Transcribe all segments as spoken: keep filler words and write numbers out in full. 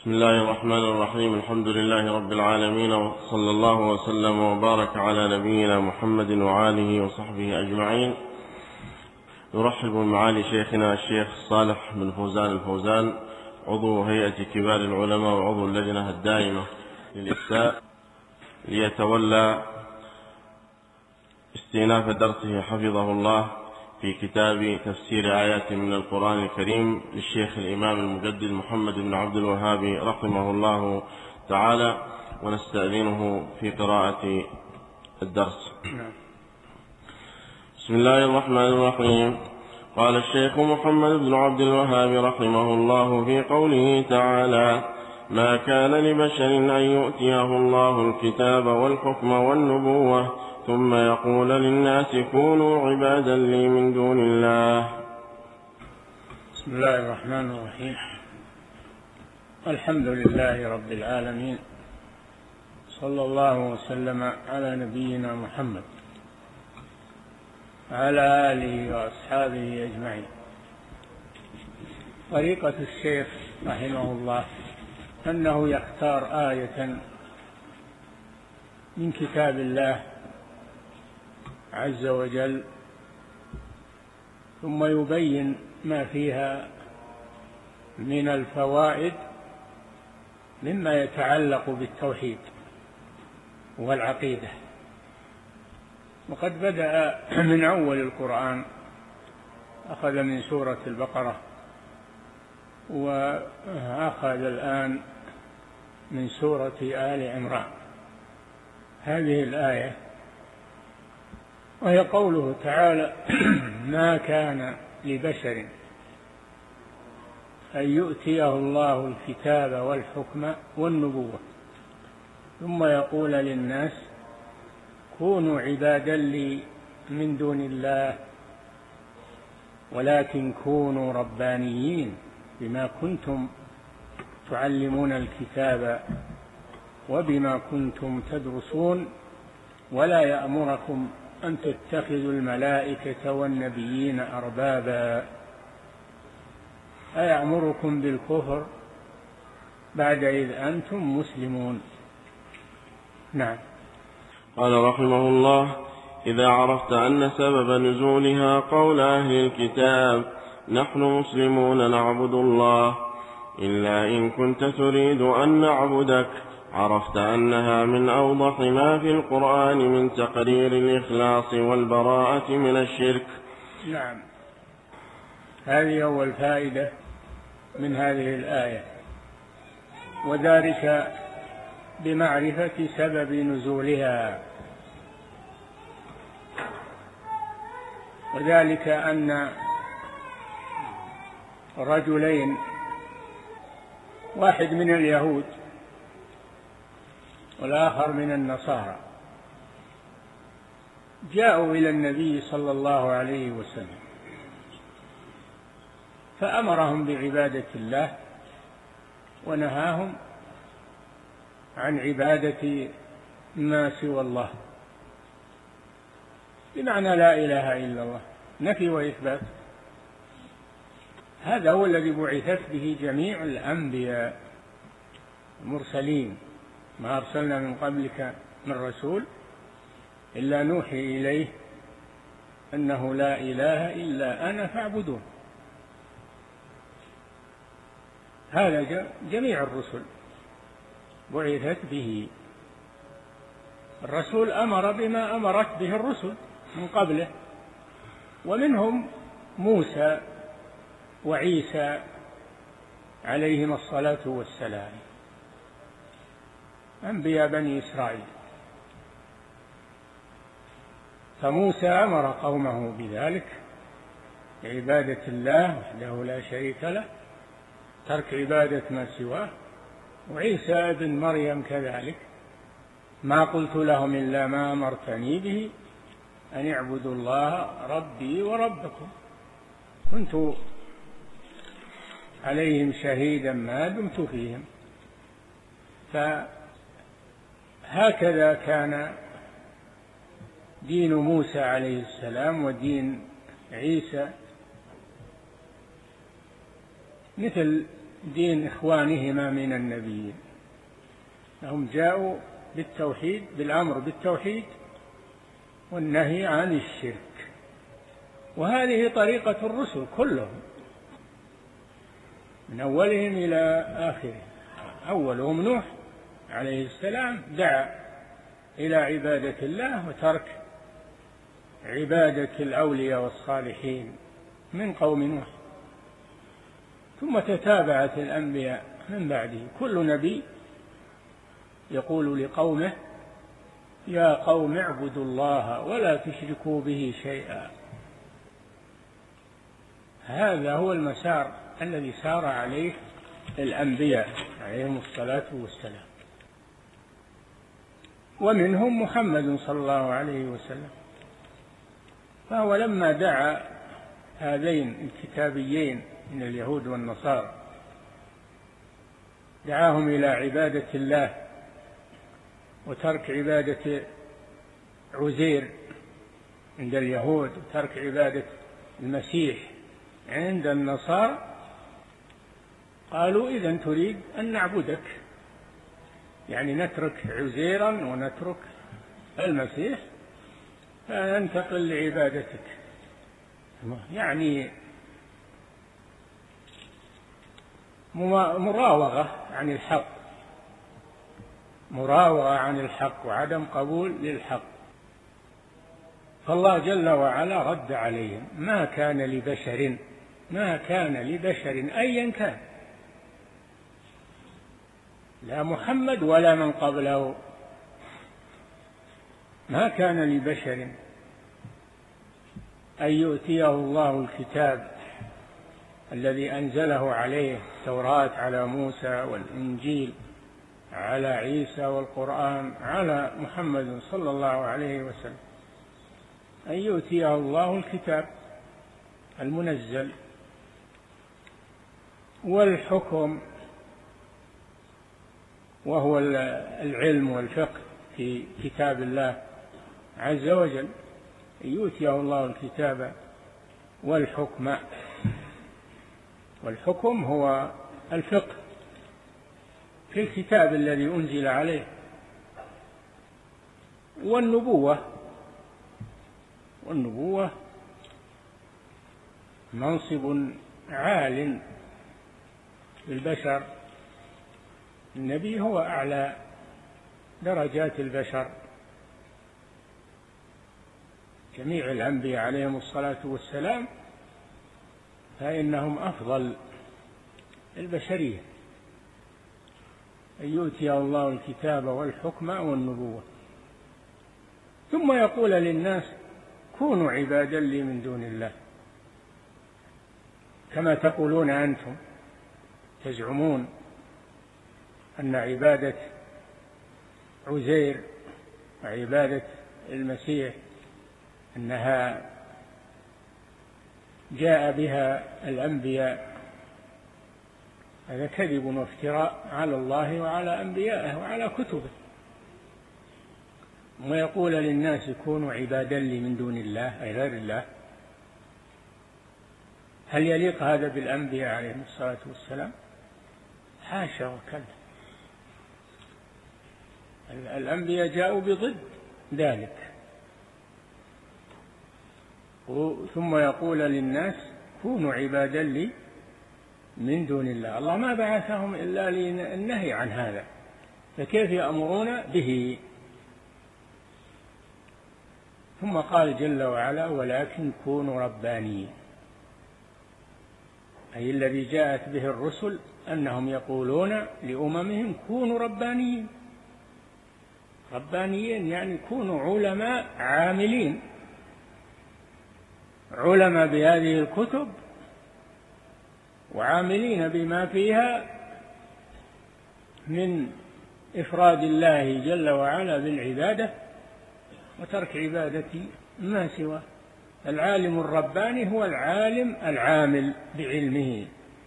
بسم الله الرحمن الرحيم. الحمد لله رب العالمين، وصلى الله وسلم وبارك على نبينا محمد وآله وصحبه أجمعين. نرحب بمعالي شيخنا الشيخ صالح بن فوزان الفوزان، عضو هيئة كبار العلماء وعضو اللجنة الدائمة للإفتاء، ليتولى استئناف درسه حفظه الله في كتاب تفسير آيات من القرآن الكريم للشيخ الإمام المجدد محمد بن عبد الوهاب رحمه الله تعالى، ونستأذنه في قراءة الدرس. بسم الله الرحمن الرحيم. قال الشيخ محمد بن عبد الوهاب رحمه الله في قوله تعالى: ما كان لبشر أن يؤتيه الله الكتاب والحكم والنبوة ثم يقول للناس كونوا عبادا لي من دون الله. بسم الله الرحمن الرحيم. الحمد لله رب العالمين، صلى الله وسلم على نبينا محمد وعلى آله وأصحابه أجمعين. طريقة الشيخ رحمه الله أنه يختار آية من كتاب الله عز وجل، ثم يبين ما فيها من الفوائد مما يتعلق بالتوحيد والعقيدة. وقد بدأ من أول القرآن، أخذ من سورة البقرة وأخذ الآن من سورة آل عمران هذه الآية، وهي قوله تعالى: ما كان لبشر أن يؤتيه الله الكتاب والحكم والنبوة ثم يقول للناس كونوا عبادا لي من دون الله ولكن كونوا ربانيين بما كنتم تعلمون الكتاب وبما كنتم تدرسون ولا يأمركم أن تتخذوا الملائكة والنبيين أربابا أيأمركم بالكفر بعد إذ أنتم مسلمون. نعم. قال رحمه الله: إذا عرفت أن سبب نزولها قول أهل الكتاب نحن مسلمون نعبد الله إلا إن كنت تريد أن نعبدك، عرفت أنها من أوضح ما في القرآن من تقرير الإخلاص والبراءة من الشرك. نعم، هذه أول فائدة من هذه الآية، وذلك بمعرفة سبب نزولها، وذلك أن رجلين، واحد من اليهود والآخر من النصارى، جاءوا إلى النبي صلى الله عليه وسلم فأمرهم بعبادة الله ونهاهم عن عبادة ما سوى الله، بمعنى لا إله إلا الله، نفي وإثبات. هذا هو الذي بعثت به جميع الأنبياء المرسلين، ما أرسلنا من قبلك من رسول إلا نوحي إليه أنه لا إله إلا أنا فاعبدون. هذا جميع الرسل بعثت به. الرسول أمر بما أمرت به الرسل من قبله، ومنهم موسى وعيسى عليهما الصلاة والسلام، أنبياء بني إسرائيل. فموسى أمر قومه بذلك، عبادة الله وحده لا شريك له، ترك عبادة ما سواه. وعيسى ابن مريم كذلك: ما قلت لهم إلا ما أمرتني به أن اعبدوا الله ربي وربكم، كنت عليهم شهيدا ما دمت فيهم. فهكذا كان دين موسى عليه السلام ودين عيسى، مثل دين إخوانهما من النبيين. هم جاءوا بالتوحيد، بالأمر بالتوحيد والنهي عن الشرك، وهذه طريقة الرسل كلهم من أولهم إلى آخرهم. أولهم نوح عليه السلام دعا إلى عبادة الله وترك عبادة الأولياء والصالحين من قوم نوح، ثم تتابعت الأنبياء من بعده، كل نبي يقول لقومه يا قوم اعبدوا الله ولا تشركوا به شيئا. هذا هو المسار الذي سار عليه الأنبياء عليهم الصلاة والسلام، ومنهم محمد صلى الله عليه وسلم. فهو لما دعا هذين الكتابيين من اليهود والنصارى دعاهم إلى عبادة الله وترك عبادة عزير عند اليهود وترك عبادة المسيح عند النصارى، قالوا إذن تريد أن نعبدك، يعني نترك عزيرا ونترك المسيح فننتقل لعبادتك. يعني مراوغة عن الحق، مراوغة عن الحق وعدم قبول للحق. فالله جل وعلا رد عليهم: ما كان لبشر ما كان لبشر أيا كان، لا محمد ولا من قبله، ما كان لبشر أن يؤتيه الله الكتاب الذي أنزله عليه، التوراة على موسى والإنجيل على عيسى والقرآن على محمد صلى الله عليه وسلم، أن يؤتيه الله الكتاب المنزل والحكم وهو العلم والفقه في كتاب الله عز وجل، يؤتيه الله الكتاب والحكم. والحكم هو الفقه في الكتاب الذي أنزل عليه، والنبوة والنبوة منصب عال للبشر، النبي هو أعلى درجات البشر، جميع الأنبياء عليهم الصلاة والسلام فإنهم أفضل البشرية، أن يؤتي الله الكتاب والحكم والنبوة، ثم يقول للناس كونوا عبادا لي من دون الله، كما تقولون أنتم، تزعمون أن عبادة عزير وعبادة المسيح أنها جاء بها الأنبياء، هذا كذب وافتراء على الله وعلى أنبيائه وعلى كتبه. ويقول للناس كونوا عبادا لي من دون الله أي غير الله، هل يليق هذا بالأنبياء عليهم الصلاة والسلام؟ حاشا وكلا، الأنبياء جاءوا بضد ذلك. ثم يقول للناس كونوا عبادا لي من دون الله، الله ما بعثهم إلا للنهي عن هذا، فكيف يأمرون به؟ ثم قال جل وعلا ولكن كونوا ربانيين، أي الذي جاءت به الرسل أنهم يقولون لأممهم كونوا ربانيين. ربانيين يعني كونوا علماء عاملين، علماء بهذه الكتب وعاملين بما فيها من إفراد الله جل وعلا بالعبادة وترك عبادة ما سواه. العالم الرباني هو العالم العامل بعلمه،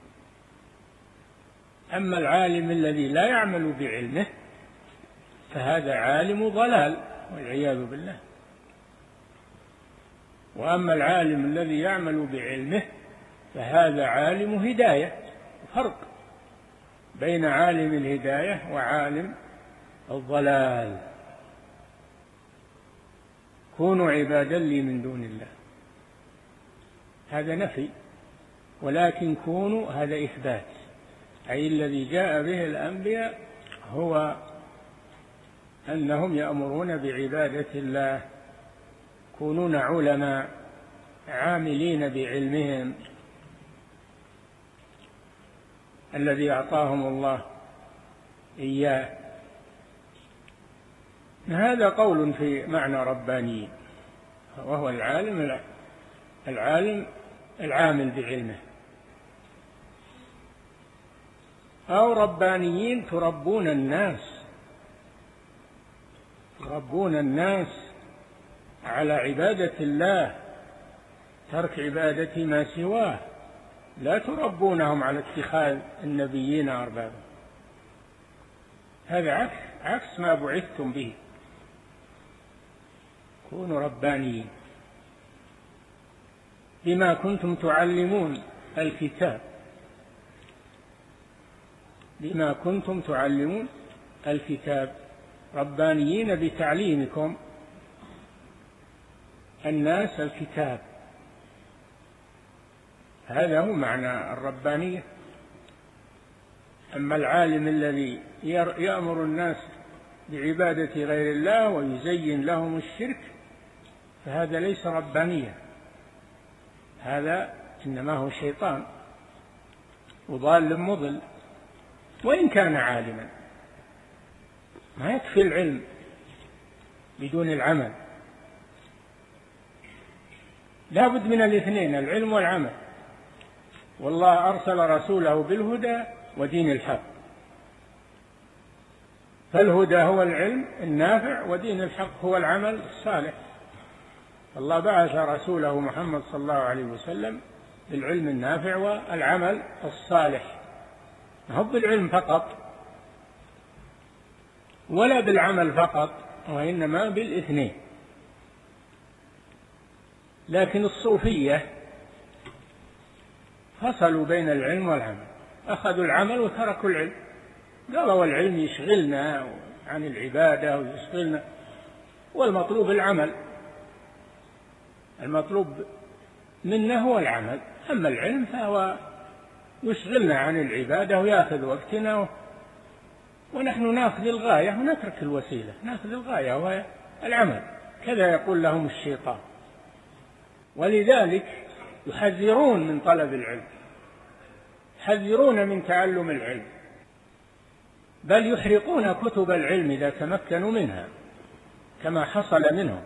أما العالم الذي لا يعمل بعلمه فهذا عالم ضلال والعياذ بالله. وأما العالم الذي يعمل بعلمه فهذا عالم هداية، فرق بين عالم الهداية وعالم الضلال. كونوا عبادا لي من دون الله، هذا نفي، ولكن كونوا هذا إثبات، أي الذي جاء به الأنبياء هو أنهم يأمرون بعبادة الله، كونون علماء عاملين بعلمهم الذي أعطاهم الله إياه. هذا قول في معنى رباني، وهو العالم العالم العامل بعلمه. أو ربانيين تربون الناس، تربون الناس على عبادة الله، ترك عبادة ما سواه، لا تربونهم على اتخاذ النبيين أربابا. هذا عكس عكس ما بعثتم به. كونوا ربانيين بما كنتم تعلمون الكتاب، بما كنتم تعلمون الكتاب، ربانيين بتعليمكم الناس الكتاب. هذا هو معنى الربانية. أما العالم الذي يأمر الناس بعبادة غير الله ويزين لهم الشرك فهذا ليس ربانية، هذا إنما هو شيطان وضال مضل، وإن كان عالما. ما يكفي العلم بدون العمل، لا بد من الاثنين، العلم والعمل. والله أرسل رسوله بالهدى ودين الحق، فالهدى هو العلم النافع ودين الحق هو العمل الصالح. الله بعث رسوله محمد صلى الله عليه وسلم بالعلم النافع والعمل الصالح، ما هو بالعلم فقط ولا بالعمل فقط، وإنما بالاثنين. لكن الصوفية فصلوا بين العلم والعمل، أخذوا العمل وتركوا العلم، قالوا العلم يشغلنا عن العبادة ويشغلنا، والمطلوب العمل، المطلوب منا هو العمل، أما العلم فهو يشغلنا عن العبادة ويأخذ وقتنا، ونحن نأخذ الغاية ونترك الوسيلة، نأخذ الغاية وهي العمل. كذا يقول لهم الشيطان، ولذلك يحذرون من طلب العلم، يحذرون من تعلم العلم، بل يحرقون كتب العلم إذا تمكنوا منها كما حصل منهم،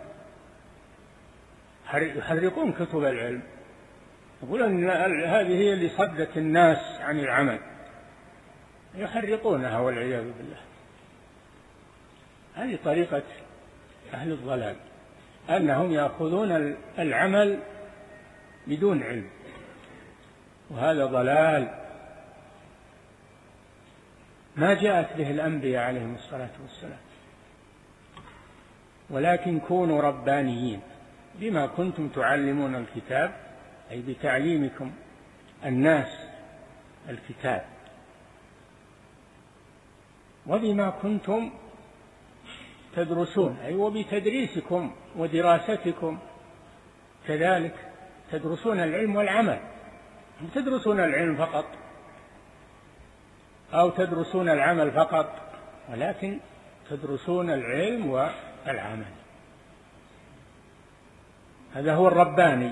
يحرقون كتب العلم، يقول أن هذه هي اللي صدت الناس عن العمل، يحرقونها والعياذ بالله. هذه طريقة أهل الضلال، أنهم يأخذون العمل بدون علم، وهذا ضلال ما جاءت به الأنبياء عليهم الصلاة والسلام. ولكن كونوا ربانيين بما كنتم تعلمون الكتاب، أي بتعليمكم الناس الكتاب، وبما كنتم تدرسون، أي وبتدريسكم ودراستكم كذلك تدرسون العلم والعمل، تدرسون العلم فقط أو تدرسون العمل فقط، ولكن تدرسون العلم والعمل. هذا هو الرباني.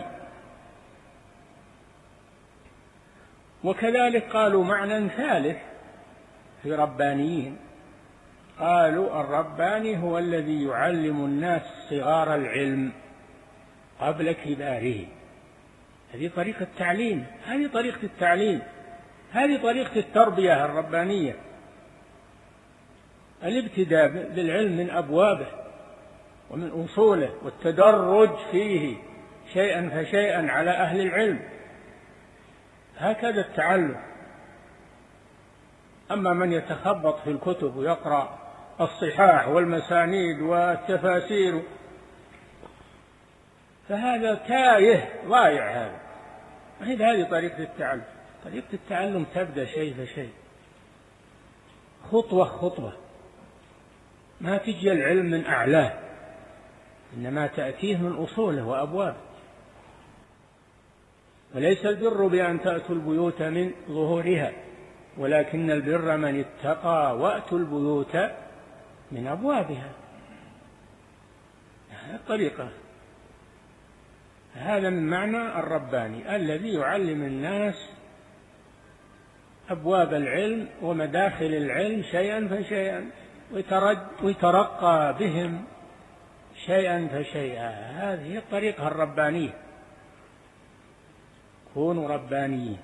وكذلك قالوا معنى ثالث في ربانيين، قالوا الرباني هو الذي يعلم الناس صغار العلم قبل كباره. هذه طريقة التعليم، هذه طريقة التعليم، هذه طريقة التربية الربانية، الابتداء بالعلم من أبوابه ومن أصوله، والتدرج فيه شيئا فشيئا على أهل العلم، هكذا التعلم. أما من يتخبط في الكتب ويقرأ الصحاح والمسانيد والتفاسير فهذا تايه ضايع. هذا هذه طريقة التعلم. طريقة التعلم تبدأ شيء فشيء، خطوة خطوة، ما تجي العلم من أعلاه، إنما تأتيه من أصوله وأبوابه. وليس البر بأن تأتوا البيوت من ظهورها، ولكن البر من اتقى وأتوا البيوت من أبوابها. هذه الطريقة، هذا من معنى الرباني الذي يعلم الناس أبواب العلم ومداخل العلم شيئا فشيئا، ويترقى بهم شيئا فشيئا. هذه الطريقة الربانية. كونوا ربانيين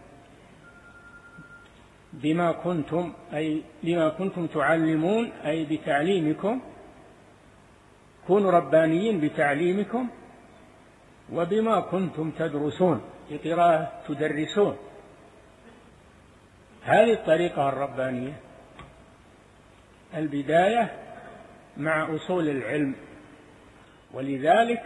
بما كنتم، أي بما كنتم تعلمون، أي بتعليمكم. كونوا ربانيين بتعليمكم وبما كنتم تدرسون، بقراءة تدرسون. هذه الطريقة الربانية، البداية مع أصول العلم. ولذلك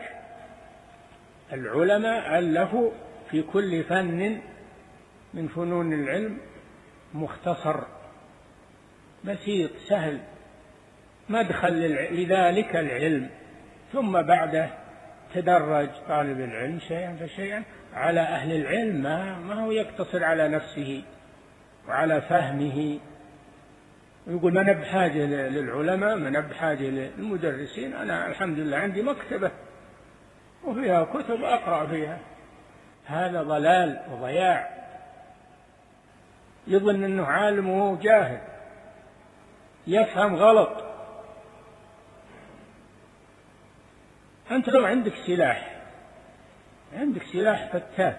العلماء ألفوا في كل فن من فنون العلم مختصر بسيط سهل مدخل لذلك العلم، ثم بعده تدرج طالب العلم شيئا فشيئا على أهل العلم، ما هو يقتصر على نفسه وعلى فهمه ويقول ما نب حاجة للعلماء، ما نب حاجة للمدرسين، أنا الحمد لله عندي مكتبة وفيها كتب أقرأ فيها. هذا ضلال وضياع. يظن أنه عالم وهو جاهل، يفهم غلط. أنت لو عندك سلاح، عندك سلاح فتاك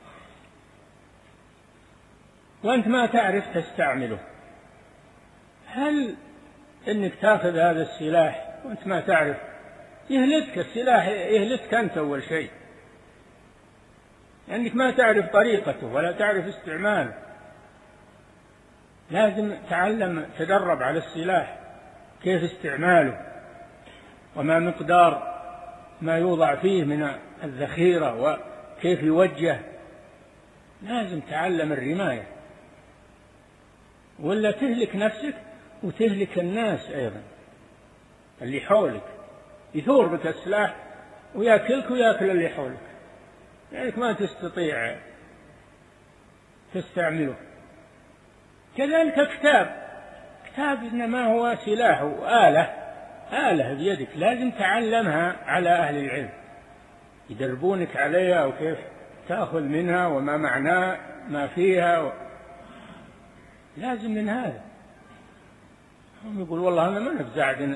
وأنت ما تعرف تستعمله، هل أنك تأخذ هذا السلاح وأنت ما تعرف؟ يهلكك السلاح، يهلكك أنت أول شيء، لأنك ما تعرف طريقته ولا تعرف استعماله. لازم تعلم، تدرب على السلاح كيف استعماله وما مقدار ما يوضع فيه من الذخيرة وكيف يوجه. لازم تعلم الرماية، ولا تهلك نفسك وتهلك الناس أيضا اللي حولك. يثور بك السلاح ويأكلك ويأكل اللي حولك، لأنك ما تستطيع تستعمله. كذلك كتاب، كتاب إنما هو سلاح وآلة، آلة بيدك، لازم تعلمها على أهل العلم يدربونك عليها وكيف تأخذ منها وما معناه ما فيها و... لازم من هذا. هم يقول والله أنا ما نفزع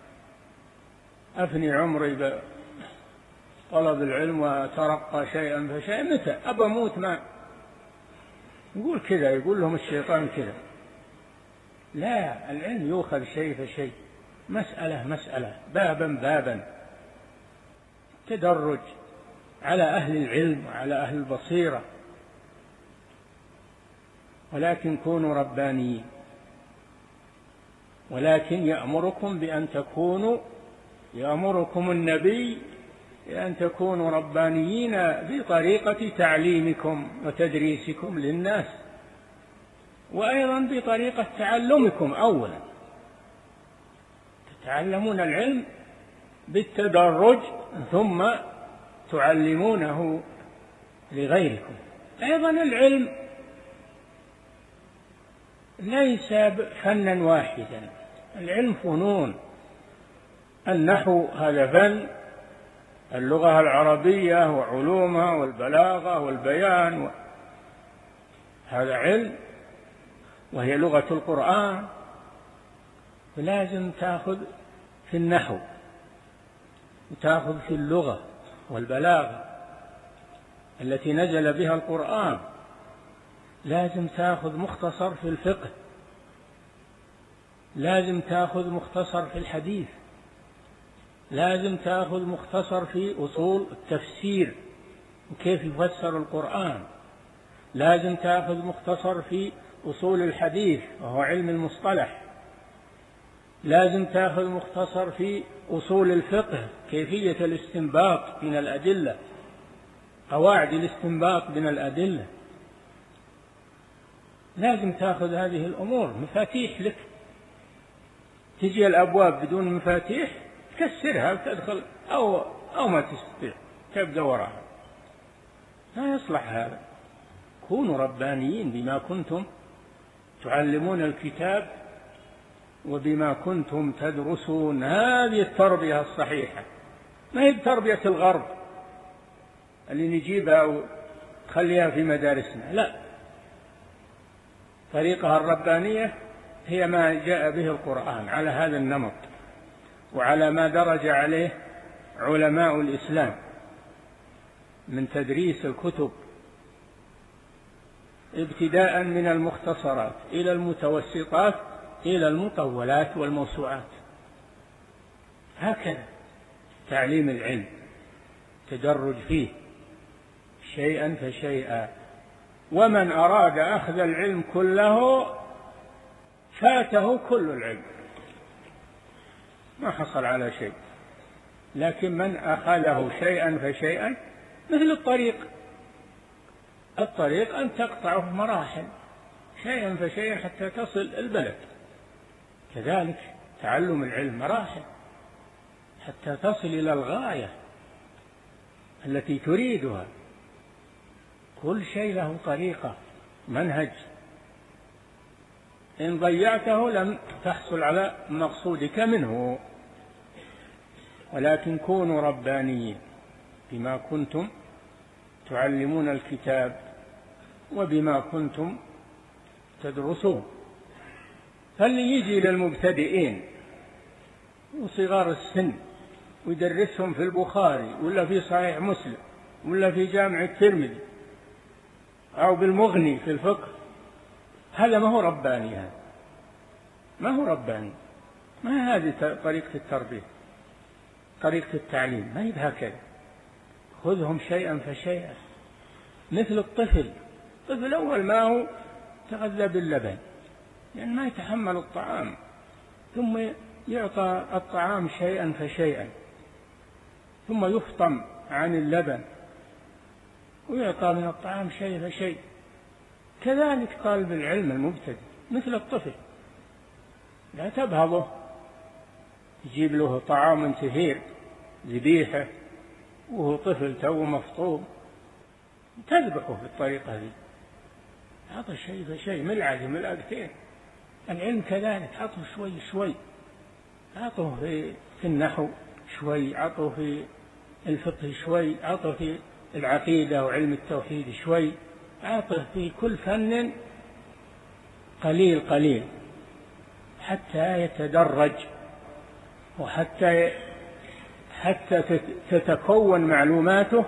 أفني عمري بطلب العلم وترقى شيئا فشيئا، متى أبى أموت ما يقول كذا، يقول لهم الشيطان كذا. لا، العلم يؤخذ شيء فشيء، مسألة مسألة، بابا بابا، تدرج على أهل العلم وعلى أهل البصيرة. ولكن كونوا ربانيين. ولكن يأمركم بأن تكونوا، يأمركم النبي بأن تكونوا ربانيين بطريقة تعليمكم وتدريسكم للناس، وأيضا بطريقة تعلمكم. أولا تتعلمون العلم بالتدرج ثم تعلمونه لغيركم. أيضا العلم ليس فنا واحدا، العلم فنون. النحو هذا فن، اللغة العربية وعلومها والبلاغة والبيان و... هذا علم، وهي لغة القرآن. فلازم تأخذ في النحو وتأخذ في اللغة والبلاغة التي نزل بها القرآن. لازم تأخذ مختصر في الفقه، لازم تأخذ مختصر في الحديث، لازم تأخذ مختصر في أصول التفسير وكيف يفسر القرآن، لازم تأخذ مختصر في أصول الحديث وهو علم المصطلح، لازم تأخذ مختصر في أصول الفقه، كيفية الاستنباط من الأدلة، قواعد الاستنباط من الأدلة. لازم تأخذ هذه الأمور، مفاتيح لك تجي الأبواب بدون مفاتيح تكسرها وتدخل أو أو ما تستطيع تبدأ وراها. لا يصلح هذا. كونوا ربانيين بما كنتم تعلمون الكتاب وبما كنتم تدرسون. هذه التربية الصحيحة، ما هي بتربية الغرب اللي نجيبها وخليها في مدارسنا، لا. طريقها الربانية هي ما جاء به القرآن على هذا النمط وعلى ما درج عليه علماء الإسلام من تدريس الكتب ابتداء من المختصرات إلى المتوسطات إلى المطولات والموسوعات. هكذا تعليم العلم، تدرج فيه شيئا فشيئا. ومن أراد أخذ العلم كله فاته كل العلم، ما حصل على شيء. لكن من أخذه شيئا فشيئا مثل الطريق، الطريق أن تقطعه مراحل شيئا فشيئا حتى تصل البلد. كذلك تعلم العلم مراحل حتى تصل إلى الغاية التي تريدها. كل شيء له طريقة، منهج. إن ضيعته لم تحصل على مقصودك منه. ولكن كونوا ربانيين بما كنتم تعلمون الكتاب وبما كنتم تدرسون. فاللي يجي للمبتدئين وصغار السن ويدرسهم في البخاري ولا في صحيح مسلم ولا في جامع الترمذي أو بالمغني في الفقه، هذا ما هو رباني. هذا ما هو رباني. ما هذه طريقة التربية، طريقة التعليم، ما هي هكذا. خذهم شيئا فشيئا مثل الطفل. الطفل أول ما هو تغذى باللبن لأن ما يتحمل الطعام، ثم يعطى الطعام شيئا فشيئا، ثم يفطم عن اللبن ويعطى من الطعام شيء فشيء. كذلك طالب العلم المبتدئ مثل الطفل، لا تبهضه تجيب له طعام كثير ذبيحة وهو طفل تو مفطوم، تذبحه بالطريقة هذه. أعطه شيء فشيء، ملعقة ملعقتين. العلم كذلك، أعطه شوي شوي، أعطه في النحو شوي، أعطه في الفقه شوي، أعطه في العقيدة وعلم التوحيد شوي، أعطه في كل فن قليل قليل حتى يتدرج وحتى حتى تتكون معلوماته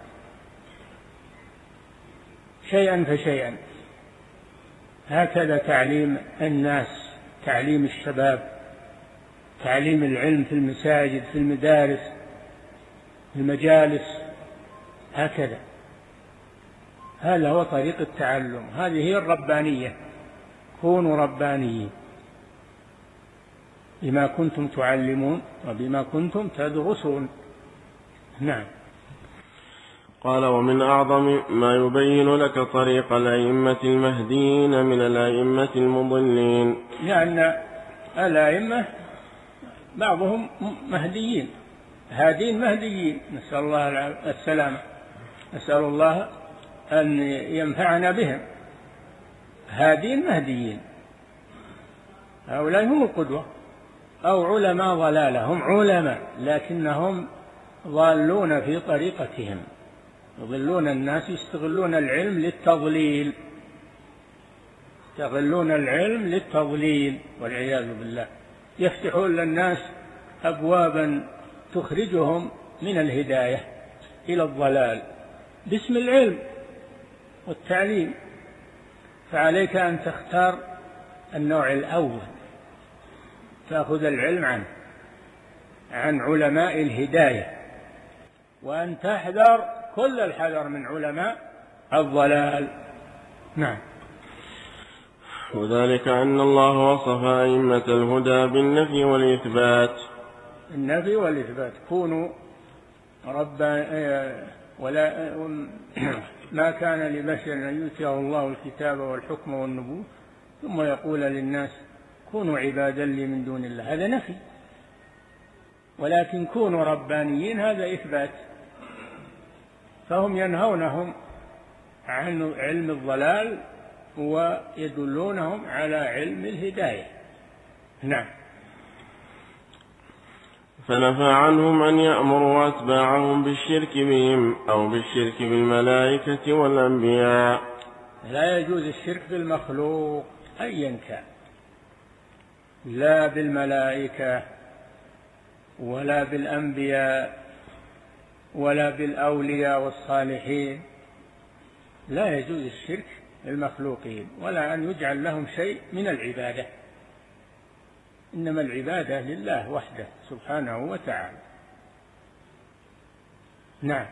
شيئا فشيئا. هكذا تعليم الناس، تعليم الشباب، تعليم العلم في المساجد، في المدارس، في المجالس، هكذا. هذا هو طريق التعلم، هذه هي الربانية. كونوا ربانيين بما كنتم تعلمون وبما كنتم تدرسون. نعم. قال: ومن أعظم ما يبين لك طريق الأئمة المهديين من الأئمة المضلين، لأن الأئمة بعضهم مهديين، هادين مهديين، نسأل الله السلامة، نسأل الله أن ينفعنا بهم. هادين مهديين، هؤلاء هم القدوة. أو علماء ضلالة، هم علماء لكنهم ضالون في طريقتهم، يضلون الناس، يستغلون العلم للتضليل، يستغلون العلم للتضليل والعياذ بالله. يفتحون للناس أبوابا تخرجهم من الهداية إلى الضلال باسم العلم والتعليم. فعليك أن تختار النوع الأول، تأخذ العلم عنه عن علماء الهداية، وأن تحذر كل الحذر من علماء الضلال. نعم. وذلك أن الله وصف أئمة الهدى بالنفي والإثبات. النفي والإثبات. كونوا ربا ولا ما كان لبشر أن يؤتيه الله الكتاب والحكم والنبوة ثم يقول للناس كونوا عبادا لي من دون الله، هذا نفي، ولكن كونوا ربانيين هذا إثبات. فهم ينهونهم عن علم الضلال ويدلونهم على علم الهداية. نعم. فنفى عنهم أن يأمروا أتباعهم بالشرك بهم أو بالشرك بالملائكة والأنبياء. لا يجوز الشرك بالمخلوق أيا كان، لا بالملائكة ولا بالأنبياء ولا بالأولياء والصالحين، لا يجوز الشرك بالمخلوقين ولا أن يجعل لهم شيء من العبادة، إنما العبادة لله وحده سبحانه وتعالى. نعم.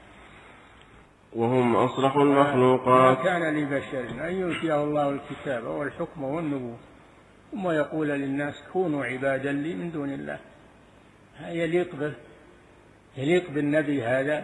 وهم أصلح المخلوقات. ما كان لبشر أن يؤتيه الله الكتاب والحكم والنبوة ثم يقول للناس كونوا عبادا لي من دون الله. يليق به، يليق بالنبي هذا؟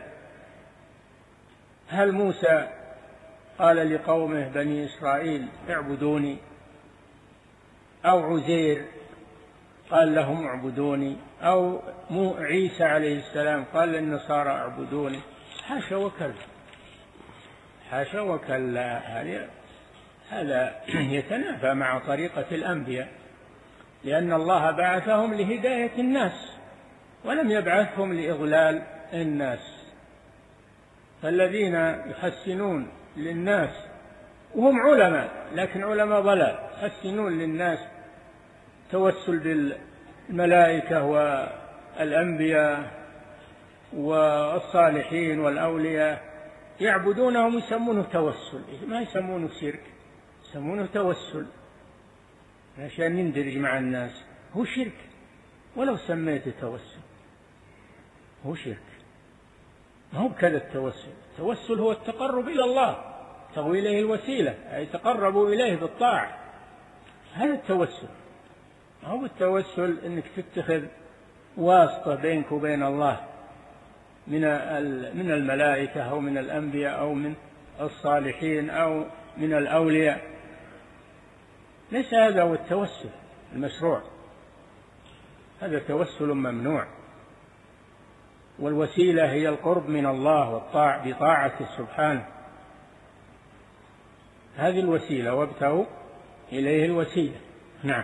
هل موسى قال لقومه بني إسرائيل اعبدوني، أو عزير قال لهم اعبدوني، أو عيسى عليه السلام قال للنصارى اعبدوني؟ حاشا وكلا، حاشا وكلا. هذا يتنافى مع طريقة الأنبياء، لأن الله بعثهم لهداية الناس ولم يبعثهم لإضلال الناس. فالذين يحسنون للناس وهم علماء، لكن علماء ضلال، يحسنون للناس توسل بالملائكة والأنبياء والصالحين والأولياء، يعبدونهم يسمونه توسل، ما يسمونه شرك، يسمونه توسل عشان يندرج مع الناس. هو شرك ولو سميته توسل، هو شرك، ما هو بكذا التوسل. التوسل هو التقرب إلى الله، تغوي إليه الوسيلة، أي تقربوا إليه بالطاعة، هذا التوسل. ما هو التوسل أنك تتخذ واسطة بينك وبين الله من من الملائكة أو من الأنبياء أو من الصالحين أو من الأولياء، ليس هذا هو التوسل المشروع، هذا توسل ممنوع. والوسيلة هي القرب من الله والطاعة بطاعته سبحانه، هذه الوسيلة، وابتغوا إليه الوسيلة. نعم.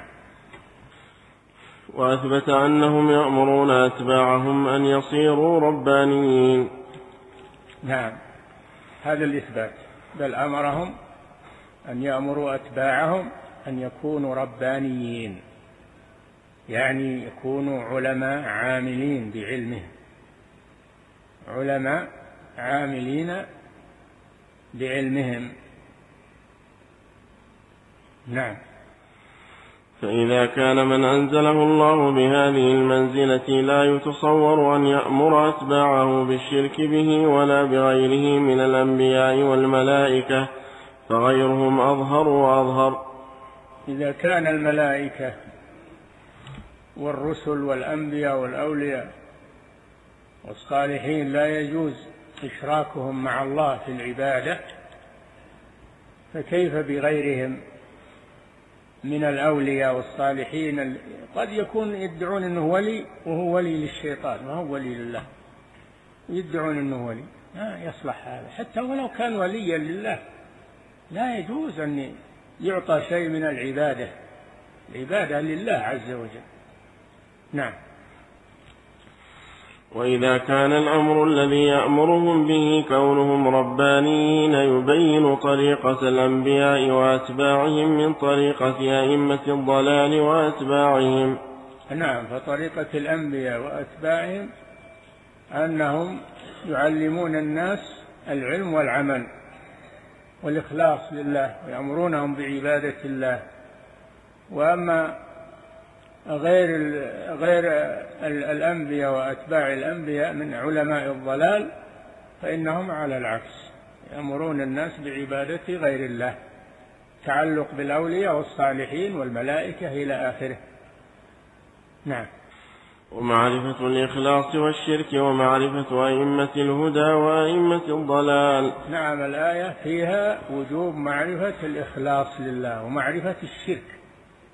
وأثبت أنهم يأمرون أتباعهم أن يصيروا ربانيين. نعم، هذا الإثبات، بل أمرهم أن يأمروا أتباعهم أن يكونوا ربانيين، يعني يكونوا علماء عاملين بعلمهم، علماء عاملين بعلمهم. نعم. فإذا كان من أنزله الله بهذه المنزلة لا يتصور أن يأمر أتباعه بالشرك به ولا بغيره من الأنبياء والملائكة، فغيرهم أظهر وأظهر. إذا كان الملائكة والرسل والأنبياء والأولياء والصالحين لا يجوز إشراكهم مع الله في العبادة، فكيف بغيرهم من الأولياء والصالحين؟ قد يكون يدعون أنه ولي وهو ولي للشيطان، وهو ولي لله، يدعون أنه ولي، ما يصلح هذا. حتى ولو كان وليا لله لا يجوز أن يعطى شيء من العبادة، العبادة لله عز وجل. نعم. وإذا كان الأمر الذي يأمرهم به كونهم ربانيين يبين طريقة الأنبياء وأتباعهم من طريقة أئمة الضلال وأتباعهم. نعم، فطريقة الأنبياء وأتباعهم أنهم يعلمون الناس العلم والعمل والإخلاص لله ويأمرونهم بعبادة الله. وأما غير غير الأنبياء وأتباع الأنبياء من علماء الضلال فإنهم على العكس، يأمرون الناس بعبادة غير الله، تعلق بالأولياء والصالحين والملائكة إلى آخره. نعم. ومعرفة الإخلاص والشرك ومعرفة أئمة الهدى وأئمة الضلال. نعم، الآية فيها وجوب معرفة الإخلاص لله ومعرفة الشرك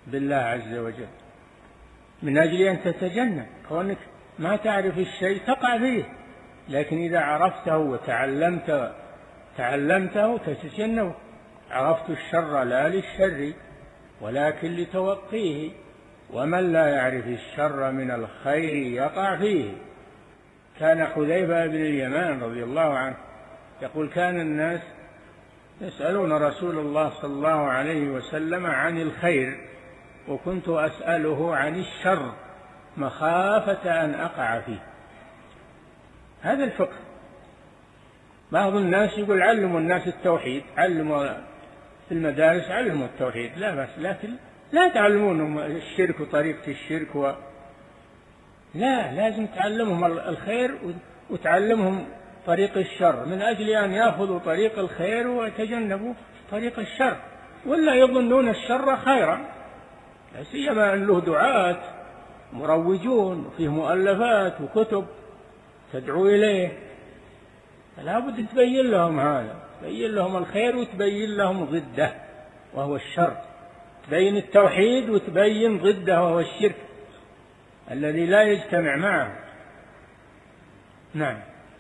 بالله عز وجل، من أجل أن تتجنب. كونك ما تعرف الشيء تقع فيه، لكن إذا عرفته وتعلمت تعلمته تتجنبه. عرفت الشر لا للشر ولكن لتوقيه، ومن لا يعرف الشر من الخير يقع فيه. كان حذيفة بن اليمان رضي الله عنه يقول: كان الناس يسألون رسول الله صلى الله عليه وسلم عن الخير، وكنت أسأله عن الشر مخافة أن أقع فيه. هذا الفقه. بعض الناس يقول: علموا الناس التوحيد، علموا في المدارس علموا التوحيد، لا بس، لكن لا تعلمونهم الشرك وطريقة الشرك و... لا، لازم تعلمهم الخير وتعلمهم طريق الشر، من أجل أن يأخذوا طريق الخير ويتجنبوا طريق الشر، ولا يظنون الشر خيرا. لا سيما أن له دعاة مروجون وفيه مؤلفات وكتب تدعو إليه، فلا بد تبين لهم هذا، تبين لهم الخير وتبين لهم ضده وهو الشر، تبين التوحيد وتبين ضده وهو الشرك الذي لا يجتمع معه. نعم.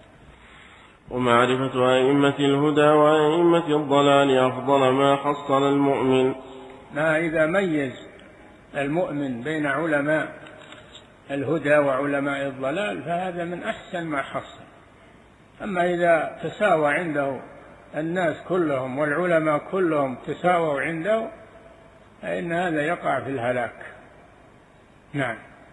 ومعرفة أئمة الهدى وأئمة الضلال أفضل ما حصل المؤمن. ما إذا ميز المؤمن بين علماء الهدى وعلماء الضلال فهذا من أحسن ما حصل. أما إذا تساوى عنده الناس كلهم والعلماء كلهم تساووا عنده فإن هذا يقع في الهلاك. نعم.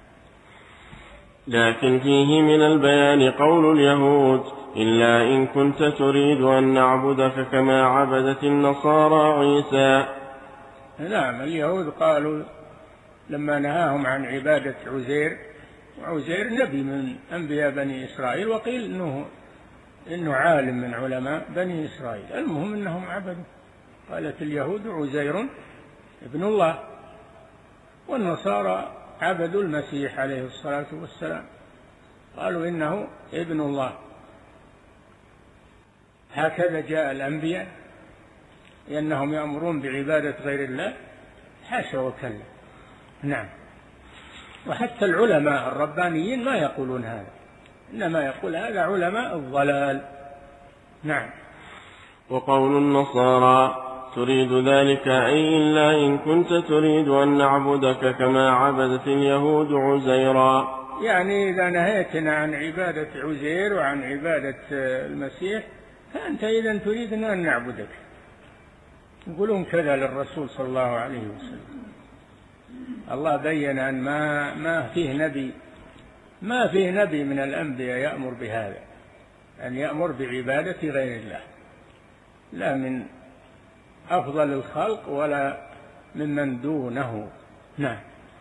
لكن فيه من البيان قول اليهود: إلا إن كنت تريد أن نعبدك كما عبدت النصارى عيسى. نعم، اليهود قالوا لما نهاهم عن عبادة عزير، وعزير نبي من أنبياء بني إسرائيل، وقيل إنه, إنه عالم من علماء بني إسرائيل، المهم أنهم عبدوا. قالت اليهود: عزير ابن الله، والنصارى عبدوا المسيح عليه الصلاة والسلام، قالوا إنه ابن الله. هكذا جاء الأنبياء، لأنهم يأمرون بعبادة غير الله، حاشا وكلا. نعم. وحتى العلماء الربانيين ما يقولون هذا، إنما يقول هذا علماء الضلال. نعم. وقول النصارى: تريد ذلك أي إلا إن كنت تريد أن نعبدك كما عبدت اليهود عزيرا. يعني إذا نهيتنا عن عبادة عزير وعن عبادة المسيح فأنت إذا تريدنا أن نعبدك. يقولون كذا للرسول صلى الله عليه وسلم. الله بين أن ما ما فيه نبي ما فيه نبي من الأنبياء يأمر بهذا، أن يأمر بعبادة غير الله، لا من أفضل الخلق ولا ممن دونه. نعم.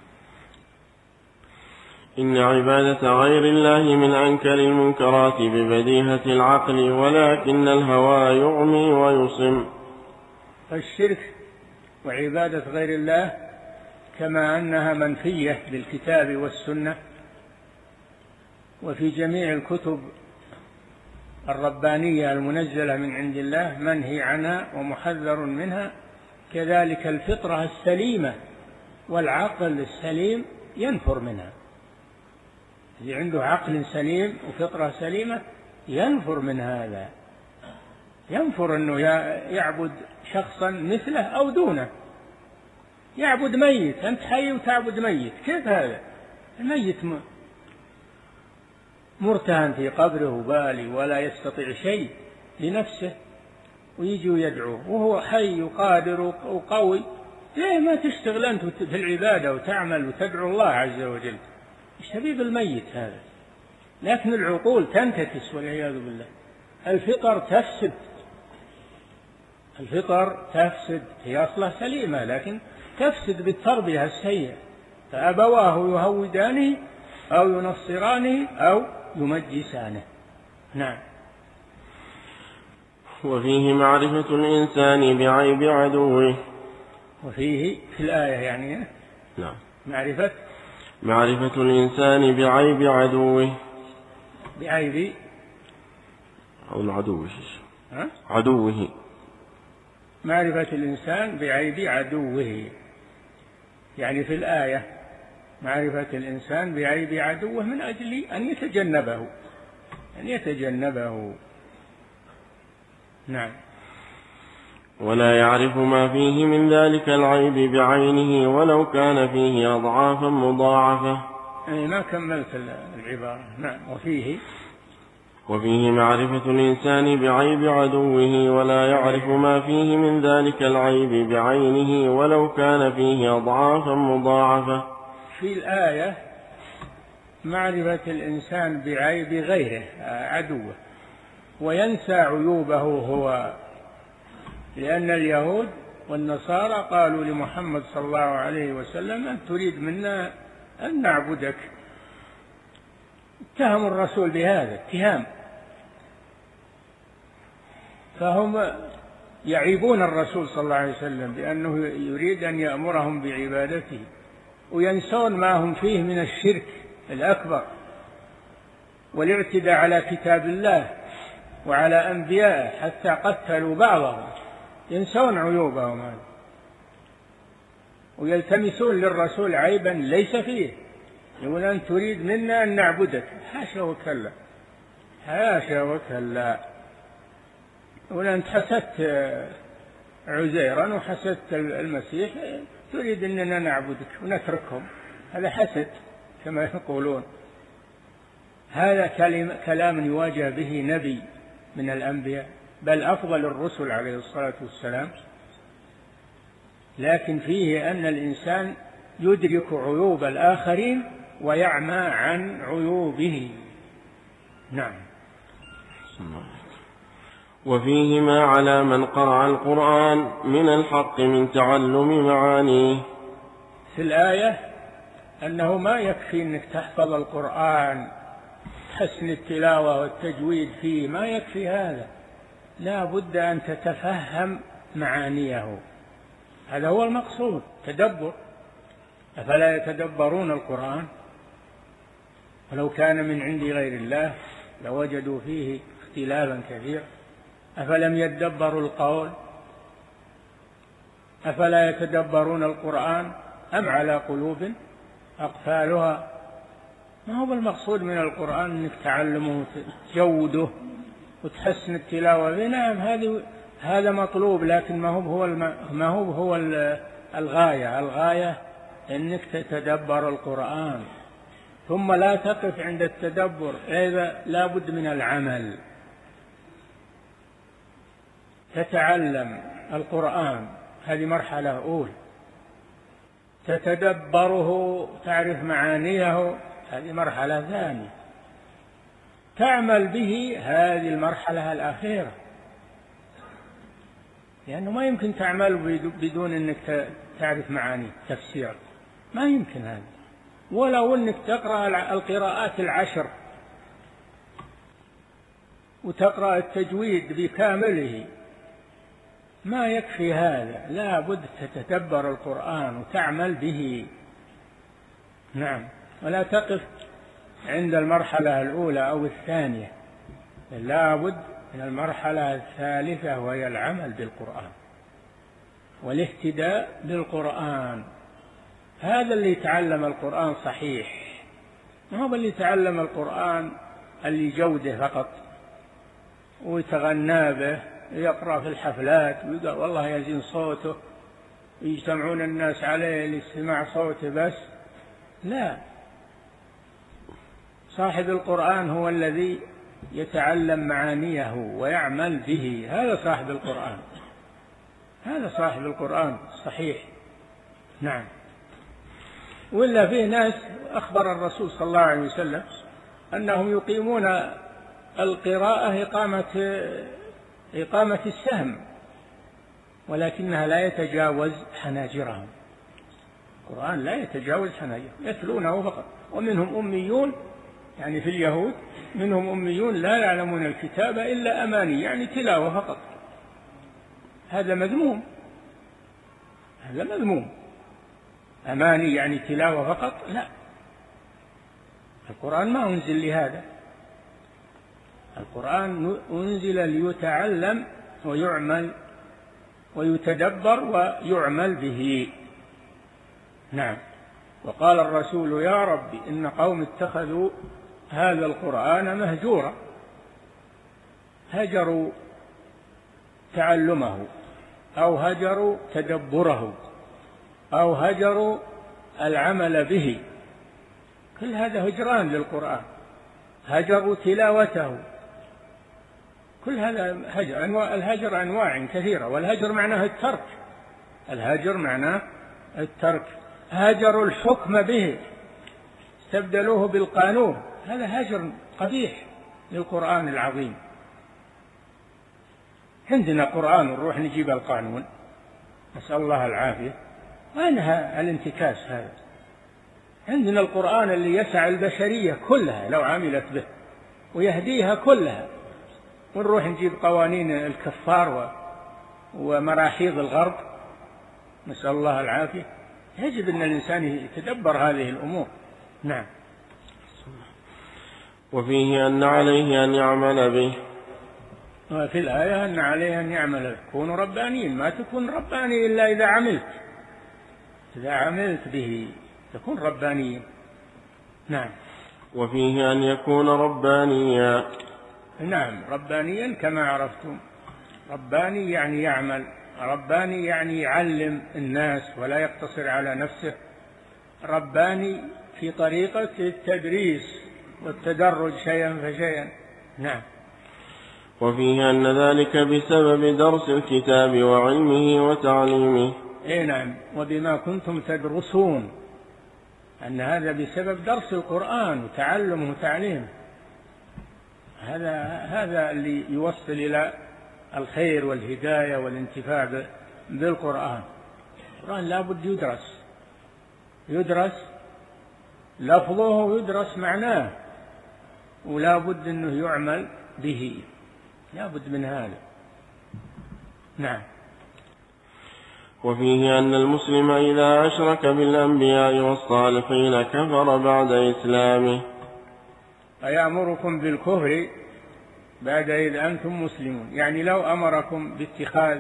إن عبادة غير الله من أنكر المنكرات ببديهة العقل، ولكن الهوى يعمي ويصم. الشرك وعبادة غير الله كما أنها منفية بالكتاب والسنة وفي جميع الكتب الربانية المنزلة من عند الله منهي عنها ومحذر منها، كذلك الفطرة السليمة والعقل السليم ينفر منها. اللي عنده عقل سليم وفطرة سليمة ينفر من هذا، ينفر أنه يعبد شخصا مثله أو دونه، يعبد ميت. أنت حي وتعبد ميت، كيف هذا؟ الميت مرتهن في قبره بالي ولا يستطيع شيء لنفسه، ويجي ويدعوه وهو حي وقادر وقوي. ليه ما تشتغل أنت في العبادة وتعمل وتدعو الله عز وجل؟ شبيب الميت هذا. لكن العقول تنتكس والعياذ بالله، الفطر تفسد، الفطر تفسد، هي أصلها سليمة لكن تفسد بالتربية السيئة، فأبواه يهودانه أو ينصرانه أو يمجسانه. نعم. وفيه معرفة الإنسان بعيب عدوه. وفيه في الآية يعني نعم. معرفة معرفة الإنسان بعيب عدوه. بعيب أو العدو ها؟ عدوه. معرفة الإنسان بعيب عدوه. يعني في الآية معرفة الإنسان بعيب عدوه من أجل أن يتجنبه أن يتجنبه نعم. ولا يعرف ما فيه من ذلك العيب بعينه ولو كان فيه أضعافا مضاعفة. أي ما كملت العبارة. نعم. وفيه وفيه معرفة الإنسان بعيب عدوه ولا يعرف ما فيه من ذلك العيب بعينه ولو كان فيه أضعافا مضاعفة. في الآية معرفة الإنسان بعيب غيره عدوه وينسى عيوبه هو، لأن اليهود والنصارى قالوا لمحمد صلى الله عليه وسلم أن تريد منا أن نعبدك، اتهموا الرسول بهذا اتهام، فهم يعيبون الرسول صلى الله عليه وسلم بأنه يريد أن يأمرهم بعبادته وينسون ما هم فيه من الشرك الأكبر والاعتداء على كتاب الله وعلى أنبيائه حتى قتلوا بعضهم، ينسون عيوبهم هذه ويلتمسون للرسول عيبا ليس فيه، يقول أن تريد منا أن نعبدك. حاشا وكلا، حاشا وكلا. يقول أنت حسدت عزيرا وحسدت المسيح، تريد أننا نعبدك ونتركهم، هذا حسد كما يقولون. هذا كلام يواجه به نبي من الأنبياء بل أفضل الرسل عليه الصلاة والسلام، لكن فيه أن الإنسان يدرك عيوب الآخرين ويعمى عن عيوبه. نعم. وفيه ما على من قرأ القرآن من الحق من تعلم معانيه. في الآية أنه ما يكفي أنك تحفظ القرآن حسن التلاوة والتجويد فيه، ما يكفي هذا، لا بد أن تتفهم معانيه، هذا هو المقصود، تدبر. أفلا يتدبرون القرآن ولو كان من عند غير الله لوجدوا فيه اختلافا كثيرا أفلم يدبروا القول أفلا يتدبرون القرآن أم على قلوب أقفالها. ما هو المقصود من القرآن أنك تعلمه وتجوده وتحسن التلاوة؟ نعم هذه هذا مطلوب، لكن ما هو هو ما هو هو الغاية. الغاية أنك تتدبر القرآن، ثم لا تقف عند التدبر، إذا لا بد من العمل. تتعلم القرآن، هذه مرحلة أولى، تتدبره تعرف معانيه، هذه مرحلة ثانية، تعمل به، هذه المرحلة الأخيرة، لأنه ما يمكن تعمل بدون أنك تعرف معاني تفسير، ما يمكن هذا، ولو أنك تقرأ القراءات العشر وتقرأ التجويد بكامله ما يكفي هذا، لا بد تتدبر القرآن وتعمل به. نعم. ولا تقف عند المرحلة الأولى أو الثانية، لا بد من المرحلة الثالثة وهي العمل بالقرآن والاهتداء بالقرآن. هذا اللي يتعلم القرآن صحيح، ما هو اللي يتعلم القرآن اللي جوده فقط ويتغنى به، يقرأ في الحفلات ويقول والله يزين صوته، يجتمعون الناس عليه لاستماع صوته بس. لا، صاحب القرآن هو الذي يتعلم معانيه ويعمل به، هذا صاحب القرآن، هذا صاحب القرآن صحيح. نعم. وإلا فيه ناس أخبر الرسول صلى الله عليه وسلم أنهم يقيمون القراءة إقامة إقامة السهم، ولكنها لا يتجاوز حناجرهم، القرآن لا يتجاوز حناجرهم، يتلونه فقط. ومنهم أميون، يعني في اليهود منهم أميون لا يعلمون الكتاب إلا أماني، يعني تلاوة فقط، هذا مذموم، هذا مذموم. أماني يعني تلاوة فقط، لا، القرآن ما أنزل لهذا، القرآن أنزل ليتعلم ويعمل ويتدبر ويعمل به. نعم. وقال الرسول يا رب إن قوم اتخذوا هذا القرآن مهجورا، هجروا تعلمه أو هجروا تدبره أو هجروا العمل به، كل هذا هجران للقرآن، هجروا تلاوته، كل هذا هجر. الهجر أنواع كثيرة، والهجر معناه الترك، الهجر معناه الترك. هجروا الحكم به، استبدلوه بالقانون، هذا هجر قبيح للقرآن العظيم. عندنا قرآن نروح نجيب القانون، نسأل الله العافية، وين الانتكاس هذا؟ عندنا القرآن اللي يسع البشرية كلها لو عملت به ويهديها كلها، ونروح نجيب قوانين الكفار ومراحيض الغرب، نسأل الله العافية. يجب أن الإنسان يتدبر هذه الأمور. نعم. وفيه أن عليه أن يعمل به. وفي الآية أن عليه أن يعمل، كونوا ربانيين، ما تكون رباني إلا إذا عملت، إذا عملت به تكون ربانيا. نعم. وفيه أن يكون ربانيا. نعم، ربانيا كما عرفتم، رباني يعني يعمل، رباني يعني يعلم الناس ولا يقتصر على نفسه، رباني في طريقة التدريس والتدرج شيئا فشيئا. نعم. وفيه أن ذلك بسبب درس الكتاب وعلمه وتعليمه. إيه نعم، وبما كنتم تدرسون، أن هذا بسبب درس القرآن وتعلمه وتعليمه، هذا هذا اللي يوصل إلى الخير والهداية والانتفاع بالقرآن. القرآن لا بد يدرس، يدرس لفظه ويدرس معناه، ولا بد أنه يعمل به، لا بد من هذا. نعم. وفيه أن المسلم إذا أشرك بالأنبياء والصالحين كفر بعد إسلامه. أيأمركم بالكفر بعد إذ أنتم مسلمون، يعني لو أمركم باتخاذ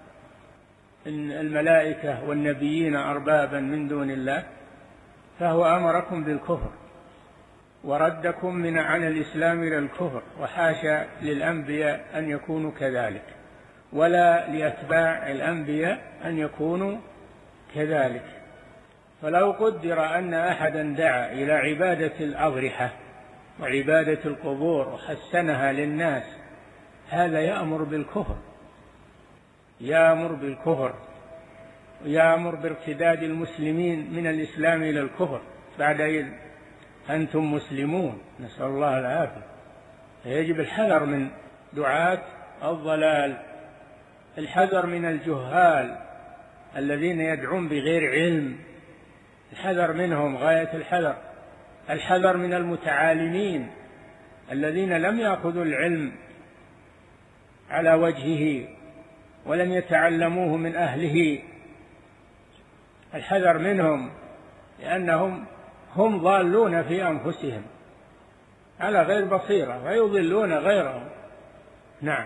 الملائكة والنبيين أربابا من دون الله فهو أمركم بالكفر وردكم من عن الإسلام إلى الكفر، وحاشا للأنبياء أن يكونوا كذلك، ولا لأتباع الأنبياء أن يكونوا كذلك. فلو قدر أن أحدا دعا إلى عبادة الأضرحة وعبادة القبور وحسنها للناس، هذا يأمر بالكفر، يأمر بالكفر، يأمر بارتداد المسلمين من الإسلام إلى الكفر بعد إذ أنتم مسلمون، نسأل الله العافية. يجب الحذر من دعاة الضلال، الحذر من الجهال الذين يدعون بغير علم، الحذر منهم غاية الحذر، الحذر من المتعالمين الذين لم يأخذوا العلم على وجهه ولم يتعلموه من أهله، الحذر منهم، لأنهم هم ضالون في أنفسهم على غير بصيرة ويضلون غيرهم. نعم.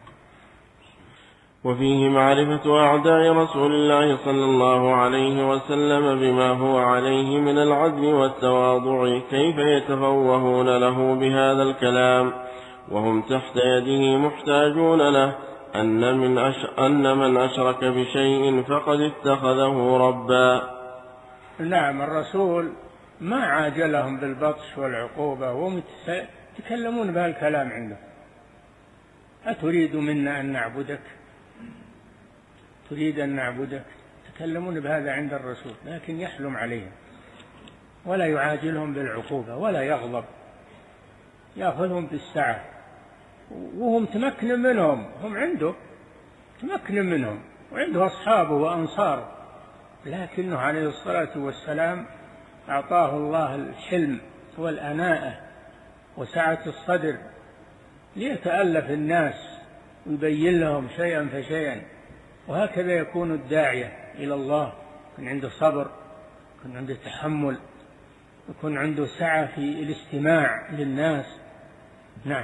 وفيه معرفة أعداء رسول الله صلى الله عليه وسلم بما هو عليه من العدل والتواضع، كيف يتفوهون له بهذا الكلام وهم تحت يده محتاجون له، أن من, أش... أن من أشرك بشيء فقد اتخذه ربا. نعم، الرسول ما عاجلهم بالبطش والعقوبة وهم يتكلمون بهذا الكلام عنده. أتريد منا أن نعبدك؟ تريد أن نعبدك؟ يتكلمون بهذا عند الرسول، لكن يحلم عليهم ولا يعاجلهم بالعقوبة ولا يغضب، يأخذهم بالسعة وهم تمكن منهم، هم عنده تمكن منهم وعنده أصحابه وأنصاره، لكنه عليه الصلاة والسلام أعطاه الله الحلم والأناءة وسعة الصدر ليتألف الناس ويبين لهم شيئا فشيئا. وهكذا يكون الداعية إلى الله، يكون عنده صبر، يكون عنده تحمل، يكون عنده سعة في الاستماع للناس. نعم.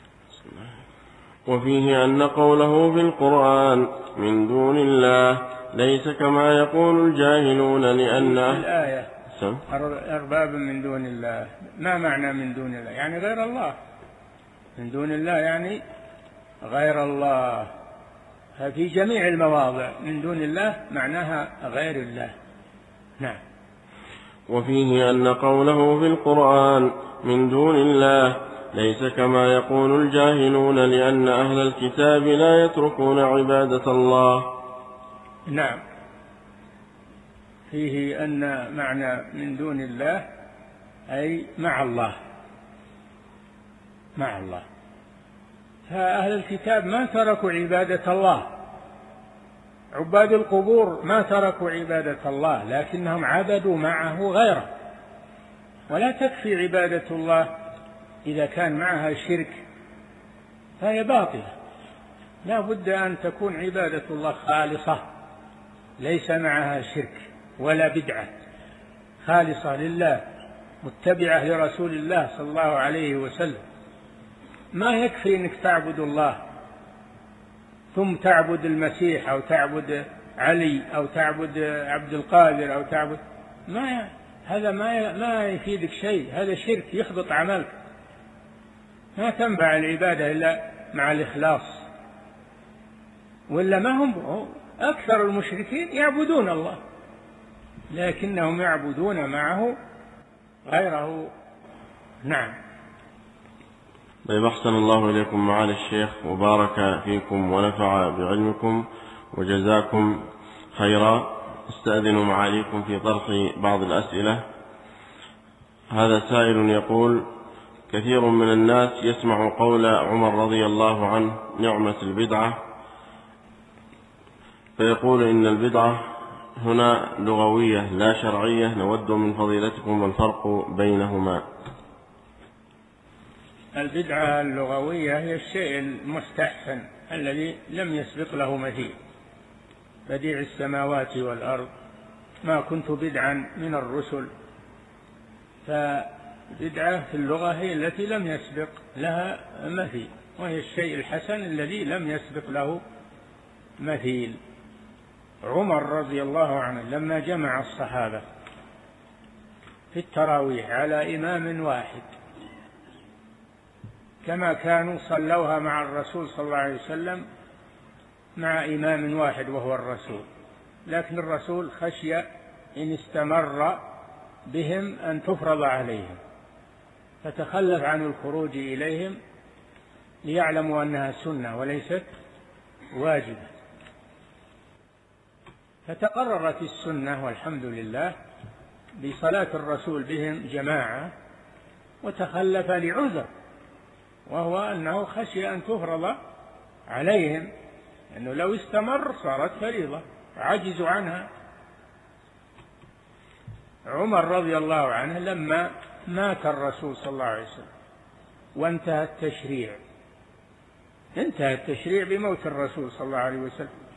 وفيه أن قوله في القرآن من دون الله ليس كما يقول الجاهلون لأن الآية أرباب من دون الله، ما معنى من دون الله؟ يعني غير الله. من دون الله يعني غير الله، ففي جميع المواضع من دون الله معناها غير الله. نعم. وفيه أن قوله في القرآن من دون الله ليس كما يقول الجاهلون لأن أهل الكتاب لا يتركون عبادة الله. نعم، فيه أن معنى من دون الله أي مع الله، مع الله. فأهل الكتاب ما تركوا عبادة الله، عباد القبور ما تركوا عبادة الله، لكنهم عبدوا معه غيره. ولا تكفي عبادة الله إذا كان معها شرك فهي باطلة، لا بد أن تكون عبادة الله خالصة ليس معها شرك ولا بدعة، خالصة لله متبعة لرسول الله صلى الله عليه وسلم. ما يكفي أنك تعبد الله ثم تعبد المسيح أو تعبد علي أو تعبد عبد القادر أو تعبد، ما هذا ما ما يفيدك شيء، هذا شرك يحبط عملك. ما تنفع العبادة إلا مع الإخلاص، ولا ما هم أكثر المشركين يعبدون الله لكنهم يعبدون معه غيره. نعم. طيب، أحسن الله إليكم معالي الشيخ وبارك فيكم ونفع بعلمكم وجزاكم خيرا. استأذن معاليكم في طرح بعض الأسئلة. هذا سائل يقول: كثير من الناس يسمع قول عمر رضي الله عنه نعمة البدعة، فيقول إن البدعة هنا لغوية لا شرعية، نود من فضيلتكم الفرق بينهما. البدعة اللغوية هي الشيء المستحسن الذي لم يسبق له مثيل، بديع السماوات والأرض، ما كنت بدعا من الرسل. فبدعة في اللغة هي التي لم يسبق لها مثيل، وهي الشيء الحسن الذي لم يسبق له مثيل. عمر رضي الله عنه لما جمع الصحابة في التراويح على إمام واحد كما كانوا صلوها مع الرسول صلى الله عليه وسلم مع إمام واحد وهو الرسول، لكن الرسول خشي إن استمر بهم أن تفرض عليهم، فتخلف عن الخروج إليهم ليعلموا أنها سنة وليست واجبة. فتقررت السنة والحمد لله بصلاة الرسول بهم جماعة، وتخلف لعذر، وهو أنه خشي أن تفرض عليهم، أنه لو استمر صارت فريضة عجزوا عنها. عمر رضي الله عنه لما مات الرسول صلى الله عليه وسلم وانتهى التشريع، انتهى التشريع بموت الرسول صلى الله عليه وسلم،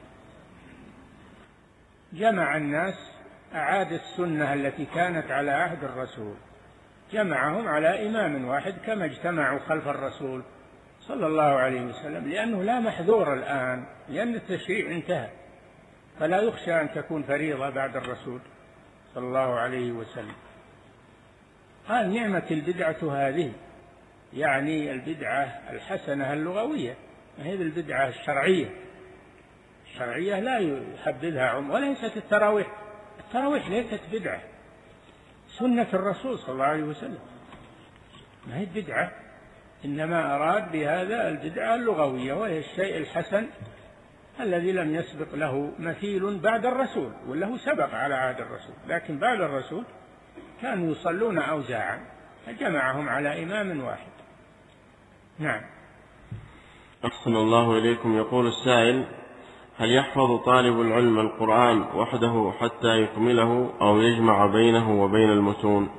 جمع الناس، أعاد السنة التي كانت على عهد الرسول، جمعهم على إمام واحد كما اجتمعوا خلف الرسول صلى الله عليه وسلم، لأنه لا محذور الآن، لأن التشريع انتهى، فلا يخشى أن تكون فريضة بعد الرسول صلى الله عليه وسلم. قال نعمة البدعة هذه، يعني البدعة الحسنة اللغوية، هي البدعة الشرعية. الشرعية لا يحددها عمر، وليست التراويح، التراويح ليست بدعة، سنة الرسول صلى الله عليه وسلم، ما هي بدعة، إنما أراد بهذا البدعة اللغوية، وهي الشيء الحسن الذي لم يسبق له مثيل بعد الرسول، وله سبق على عهد الرسول، لكن بعد الرسول كانوا يصلون أوزاعا فجمعهم على إمام واحد. نعم. أحسن الله إليكم. يقول السائل: هل يحفظ طالب العلم القرآن وحده حتى يكمله أو يجمع بينه وبين المتون؟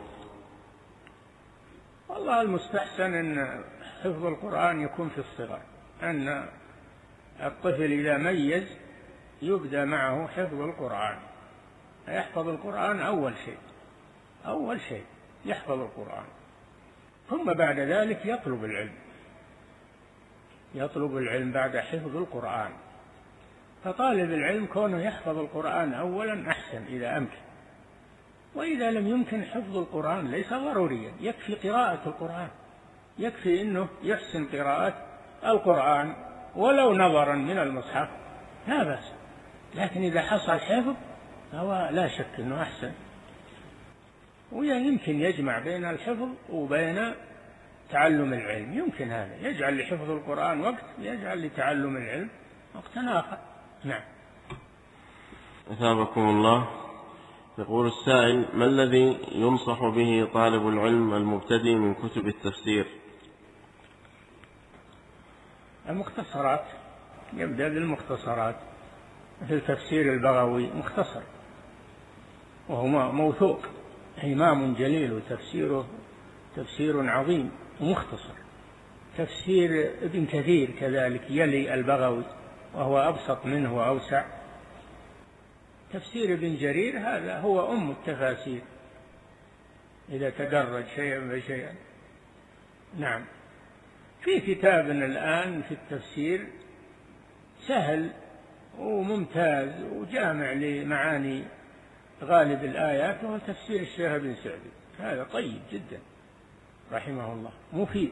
والله المستحسن أن حفظ القرآن يكون في الصغر، أن الطفل إذا ميز يبدأ معه حفظ القرآن، يحفظ القرآن أول شيء، أول شيء يحفظ القرآن، ثم بعد ذلك يطلب العلم، يطلب العلم بعد حفظ القرآن. فطالب العلم كونه يحفظ القرآن أولا أحسن إذا أمكن، وإذا لم يمكن حفظ القرآن ليس ضروريا، يكفي قراءة القرآن، يكفي أنه يحسن قراءة القرآن ولو نظرا من المصحف لا بأس. لكن إذا حصل حفظ فهو لا شك أنه أحسن، ويمكن يجمع بين الحفظ وبين تعلم العلم، يمكن هذا يجعل لحفظ القرآن وقت ويجعل لتعلم العلم وقتا آخر. نعم. أثابكم الله. يقول السائل: ما الذي ينصح به طالب العلم المبتدئ من كتب التفسير؟ المختصرات، يبدأ بالمختصرات، مثل تفسير البغوي مختصر وهو موثوق، إمام جليل وتفسيره تفسير عظيم ومختصر. تفسير ابن كثير كذلك يلي البغوي وهو أبسط منه وأوسع. تفسير ابن جرير هذا هو أم التفاسير إذا تدرج شيئا فشيئا. نعم. في كتاب الآن في التفسير سهل وممتاز وجامع لمعاني غالب الآيات، وهو تفسير الشيخ بن سعدي، هذا طيب جدا رحمه الله، مفيد،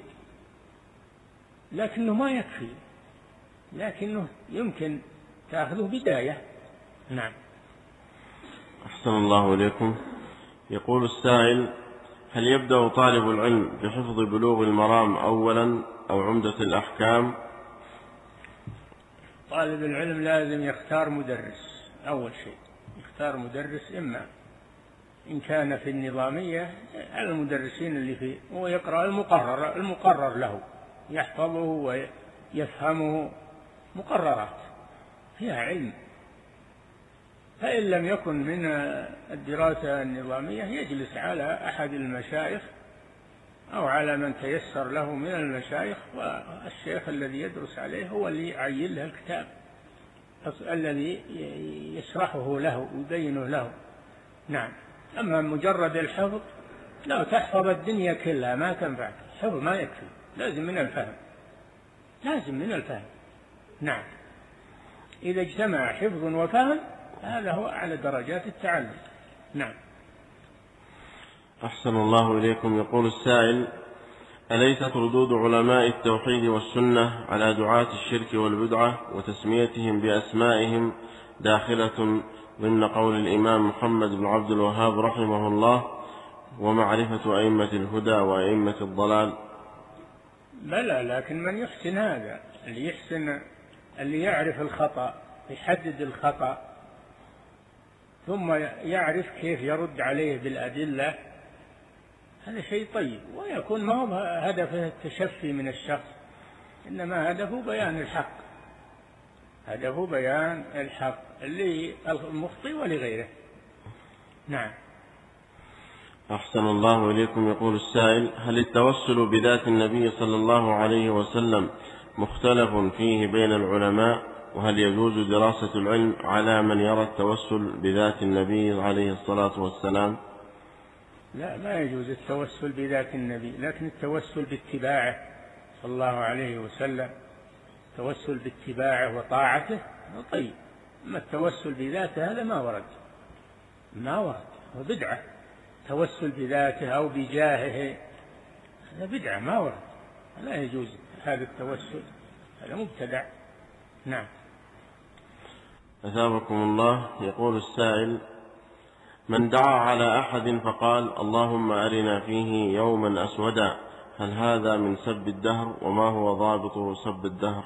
لكنه ما يكفي، لكنه يمكن تأخذه بداية. نعم. أحسن الله إليكم. يقول السائل: هل يبدأ طالب العلم بحفظ بلوغ المرام أولا أو عمدة الأحكام؟ طالب العلم لازم يختار مدرس، أول شيء يختار مدرس، إما إن كان في النظامية على المدرسين اللي فيه، ويقرأ المقرر المقرر له، يحفظه ويفهمه، مقررات فيها علم. فإن لم يكن من الدراسة النظامية يجلس على أحد المشايخ أو على من تيسر له من المشايخ، والشيخ الذي يدرس عليه هو اللي يعين له الكتاب الذي يشرحه له ويبينه له. نعم. أما مجرد الحفظ لو تحفظ الدنيا كلها ما تنفعك، الحفظ ما يكفي، لازم من الفهم، لازم من الفهم. نعم. إذا اجتمع حفظ وفهم هذا هو أعلى درجات التعلم. نعم. أحسن الله إليكم. يقول السائل: أليست ردود علماء التوحيد والسنة على دعاة الشرك والبدعة وتسميتهم بأسمائهم داخلة ضمن قول الإمام محمد بن عبد الوهاب رحمه الله: ومعرفة أئمة الهدى وأئمة الضلال؟ بلى، لكن من يحسن هذا، اللي يحسن اللي يعرف الخطأ، يحدد الخطأ، ثم يعرف كيف يرد عليه بالأدلة، هذا شيء طيب، ويكون ما هو هدفه التشفي من الشخص، إنما هدفه بيان الحق، هدفه بيان الحق للمخطئ ولغيره. نعم. أحسن الله إليكم. يقول السائل: هل التوسل بذات النبي صلى الله عليه وسلم مختلف فيه بين العلماء؟ وهل يجوز دراسة العلم على من يرى التوسل بذات النبي عليه الصلاة والسلام؟ لا، ما يجوز التوسل بذات النبي، لكن التوسل باتباعه صلى الله عليه وسلم، التوسل باتباعه وطاعته طيب. أما التوسل بذاته هذا ما ورد، ما ورد، هو بدعة. التوسل بذاته أو بجاهه هذا بدعة، ما ورد، لا يجوز هذا التوسل، هذا مبتدع. نعم. أثابكم الله. يقول السائل: من دعا على أحد فقال اللهم أرنا فيه يوما أسودا، هل هذا من سب الدهر؟ وما هو ضابط سب الدهر؟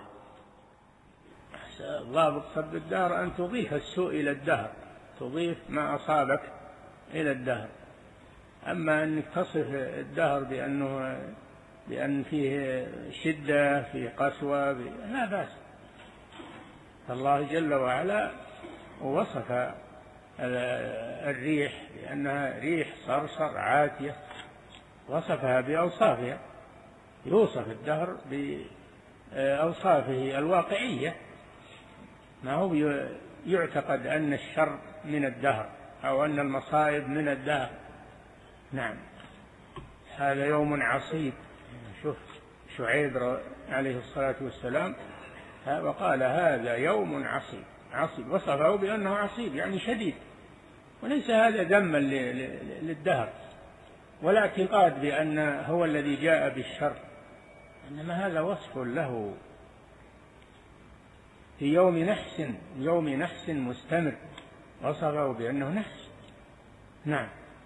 ضابط سب الدهر أن تضيف السوء إلى الدهر، تضيف ما أصابك إلى الدهر. أما أنك تصف الدهر بأنه بأن فيه شدة، فيه قسوة، لا بأس. الله جل وعلا وصف الريح لأنها ريح صرصر عاتية، وصفها بأوصافها، يوصف الدهر بأوصافه الواقعية، ما هو يعتقد أن الشر من الدهر أو أن المصائب من الدهر. نعم. هذا يوم عصيب، شوف شعيب عليه الصلاة والسلام وقال هذا يوم عصيب، عصيب، وصفه بأنه عصيب يعني شديد، وليس هذا ذما للدهر ولا اعتقاد بأن هو الذي جاء بالشر، إنما هذا وصف له في يوم نحس، يوم نحس مستمر، وصفه بأنه نحس. نعم.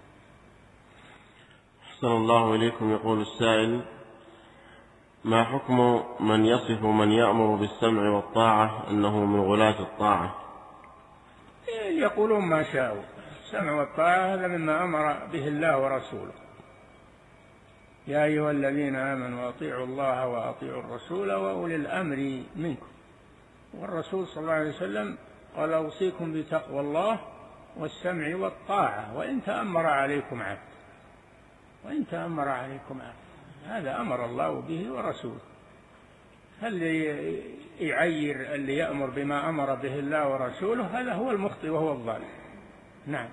أحسن الله إليكم. يقول السائل: ما حكم من يصف من يأمر بالسمع والطاعة أنه من غلاة الطاعة؟ يقولون ما شاءوا، السمع والطاعة هذا مما أمر به الله ورسوله، يا أيها الذين آمنوا أطيعوا الله وأطيعوا الرسول وأولي الأمر منكم. والرسول صلى الله عليه وسلم قال: أوصيكم بتقوى الله والسمع والطاعة وإن تأمر عليكم عبد، وإن تأمر عليكم عبد، هذا أمر الله به ورسوله. اللي يعير اللي يأمر بما أمر به الله ورسوله هذا هو المخطئ وهو الظالم. نعم.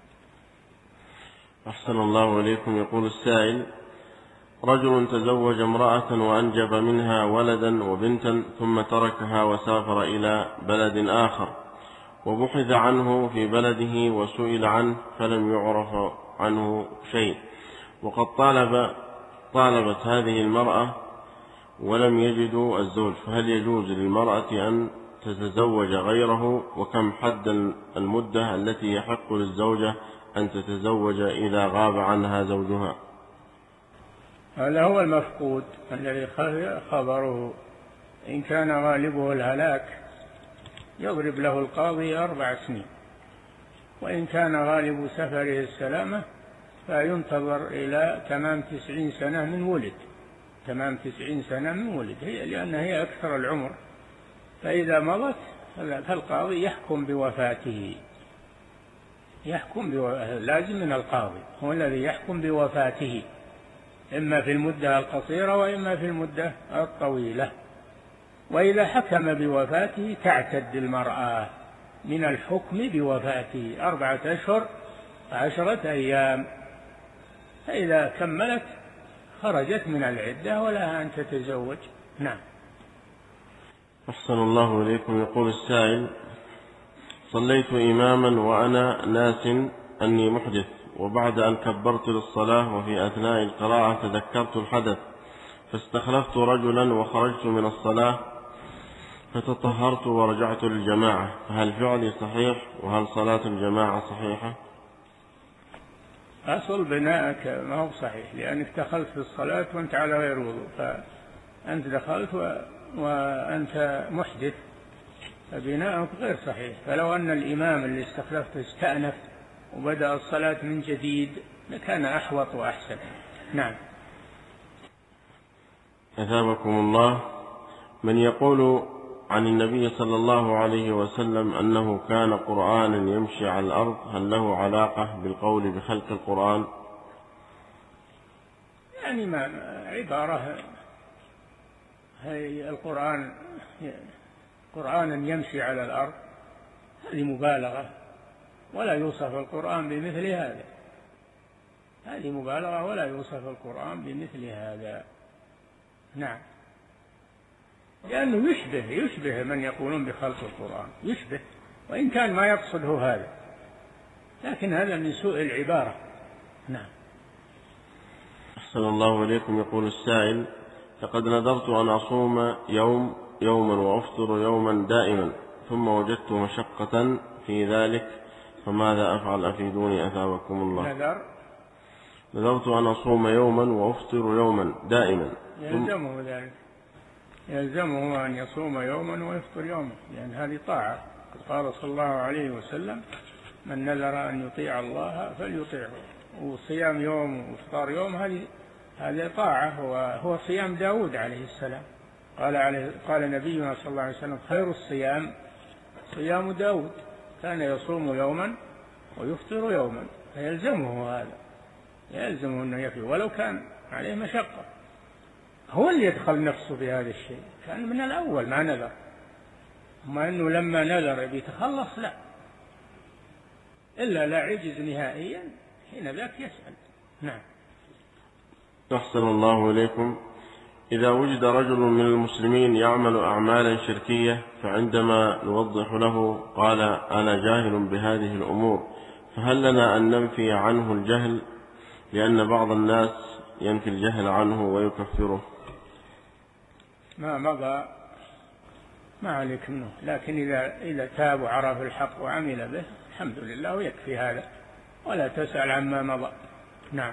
أحسن الله إليكم. يقول السائل: رجل تزوج امرأة وأنجب منها ولدا وبنتا ثم تركها وسافر إلى بلد آخر، وبحث عنه في بلده وسئل عنه فلم يعرف عنه شيء، وقد طالب طالبت هذه المرأة ولم يجدوا الزوج، فهل يجوز للمرأة أن تتزوج غيره؟ وكم حد المدة التي يحق للزوجة أن تتزوج إذا غاب عنها زوجها؟ هذا هو المفقود الذي خبره، إن كان غالبه الهلاك يضرب له القاضي أربع سنين، وإن كان غالب سفره السلامة فينتظر إلى تمام تسعين سنة من ولد، تمام تسعين سنة من ولد، هي لأن هي أكثر العمر، فإذا مضت فالقاضي يحكم بوفاته، يحكم بوفاته، لازم من القاضي هو الذي يحكم بوفاته، إما في المدة القصيرة وإما في المدة الطويلة. وإذا حكم بوفاته تعتد المرأة من الحكم بوفاته أربعة أشهر عشرة أيام، فإذا كملت خرجت من العدة ولها أن تتزوج. نعم. أحسن الله إليكم. يقول السائل: صليت إماما وأنا ناس أني محدث، وبعد أن كبرت للصلاة وفي أثناء القراءة تذكرت الحدث، فاستخلفت رجلا وخرجت من الصلاة فتطهرت ورجعت للجماعة، فهل فعلي صحيح؟ وهل صلاة الجماعة صحيحة؟ أصل بناءك ما هو صحيح، لأنك دخلت في الصلاة وأنت على غير وضوء، فأنت دخلت و... وأنت محدث، فبناءك غير صحيح. فلو أن الإمام اللي استخلفته استأنف وبدأ الصلاة من جديد لكان أحوط وأحسن. نعم. أثابكم الله. من يقول عن النبي صلى الله عليه وسلم أنه كان قرآنا يمشي على الأرض، هل له علاقة بالقول بخلق القرآن؟ يعني ما عبارة، هي القرآن قرآنا يمشي على الأرض، هذه مبالغة، ولا يوصف القرآن بمثل هذا، هذه مبالغة ولا يوصف القرآن بمثل هذا. نعم. لأنه يشبه يشبه من يقولون بخلق القرآن، يشبه وإن كان ما يقصده هذا، لكن هذا من سوء العبارة. نعم. أحسن الله إليكم. يقول السائل: لقد نذرت أن أصوم يوم يوما وأفطر يوما دائما، ثم وجدت مشقة في ذلك، فماذا أفعل؟ أفيدوني أثابكم الله. نذر نذرت أن أصوم يوما وأفطر يوما دائما. يلزمه ذلك، يلزمه أن يصوم يوما ويفطر يوما، لأن هذه طاعة. قال صلى الله عليه وسلم: من نذر أن يطيع الله فليطيعه. وصيام يوم وإفطار يوم هذه هذه طاعة، وهو صيام داود عليه السلام. قال عليه قال نبينا صلى الله عليه وسلم: خير الصيام صيام داود، كان يصوم يوما ويفطر يوما، فيلزمه هذا، يلزمه أنه يفي ولو كان عليه مشقة. هو اللي يدخل نفسه بهذا الشيء، كان من الأول ما نذر، ما أنه لما نذر بيتخلص، لا، إلا لا عجز نهائيا حين ذاك يسأل. نعم. أحسن الله إليكم. إذا وجد رجل من المسلمين يعمل أعمالا شركية فعندما نوضح له قال أنا جاهل بهذه الأمور، فهل لنا أن ننفي عنه الجهل؟ لأن بعض الناس ينفي الجهل عنه ويكفره. ما مضى ما عليك منه، لكن إذا إذا تاب وعرف الحق وعمل به الحمد لله ويكفي هذا، ولا تسأل عما مضى. نعم.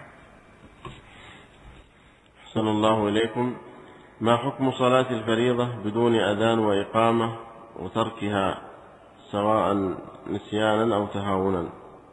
أحسن الله إليكم. ما حكم صلاة الفريضة بدون أذان وإقامة وتركها سواء نسيانا أو تهاونا؟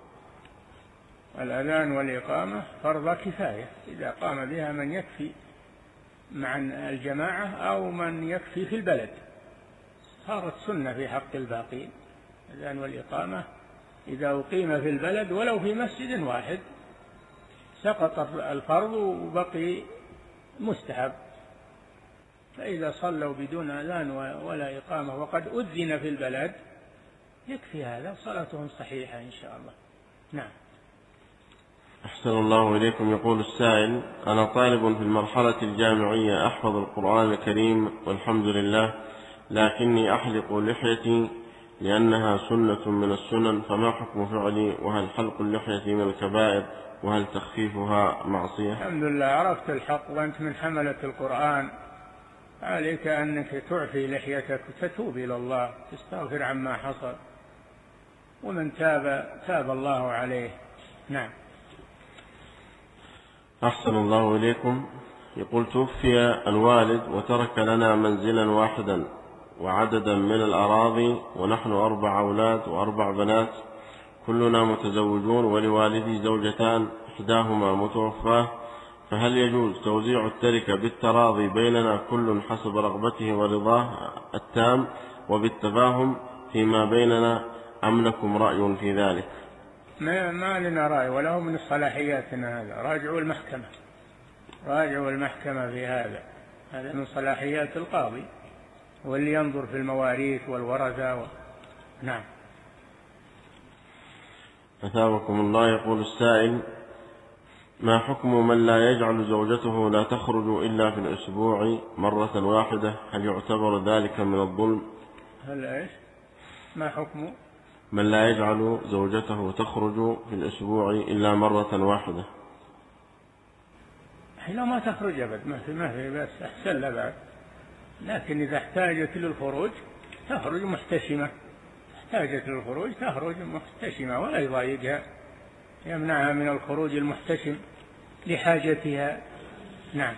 الأذان والإقامة فرض كفاية، إذا قام بها من يكفي مع الجماعة أو من يكفي في البلد صارت سنة في حق الباقين. الأذان والإقامة إذا أقيم في البلد ولو في مسجد واحد سقط الفرض وبقي مستحب، فإذا صلوا بدون أذان ولا إقامة وقد أذن في البلد يكفي هذا، صلاتهم صحيحة إن شاء الله. نعم. أحسن الله إليكم. يقول السائل: أنا طالب في المرحلة الجامعية أحفظ القرآن الكريم والحمد لله، لكني أحلق لحيتي لأنها سنة من السنن، فما حكم فعلي؟ وهل حلق اللحية من الكبائر؟ وهل تخفيفها معصية؟ الحمد لله عرفت الحق وأنت من حملة القرآن، عليك أنك تعفي لحيتك وتتوب إلى الله تستغفر عما حصل، ومن تاب تاب الله عليه. نعم. أحسن الله إليكم. يقول: توفي الوالد وترك لنا منزلا واحدا وعددا من الأراضي، ونحن أربع أولاد وأربع بنات كلنا متزوجون، ولوالدي زوجتان إحداهما متوفاة، فهل يجوز توزيع التركة بالتراضي بيننا كل حسب رغبته ورضاه التام وبالتفاهم فيما بيننا، أم لكم رأي في ذلك؟ ما, ما لنا رأي ولا هو من صلاحياتنا هذا، راجعوا المحكمة راجعوا المحكمة في هذا، هذا من صلاحيات القاضي واللي ينظر في المواريث والورثة و... نعم. أثابكم الله. يقول السائل: ما حكم من لا يجعل زوجته لا تخرج إلا في الأسبوع مرة واحدة؟ هل يعتبر ذلك من الظلم؟ هل إيش؟ ما حكم من لا يجعل زوجته تخرج في الأسبوع إلا مرة واحدة؟ لو ما تخرج أبد ما في ما في بس أحسن لا بعد، لكن إذا احتاجت للخروج تخرج محتشمة، احتاجت للخروج تخرج محتشمة ولا يضايقها، يمنعها من الخروج المحتشم لحاجتها. نعم.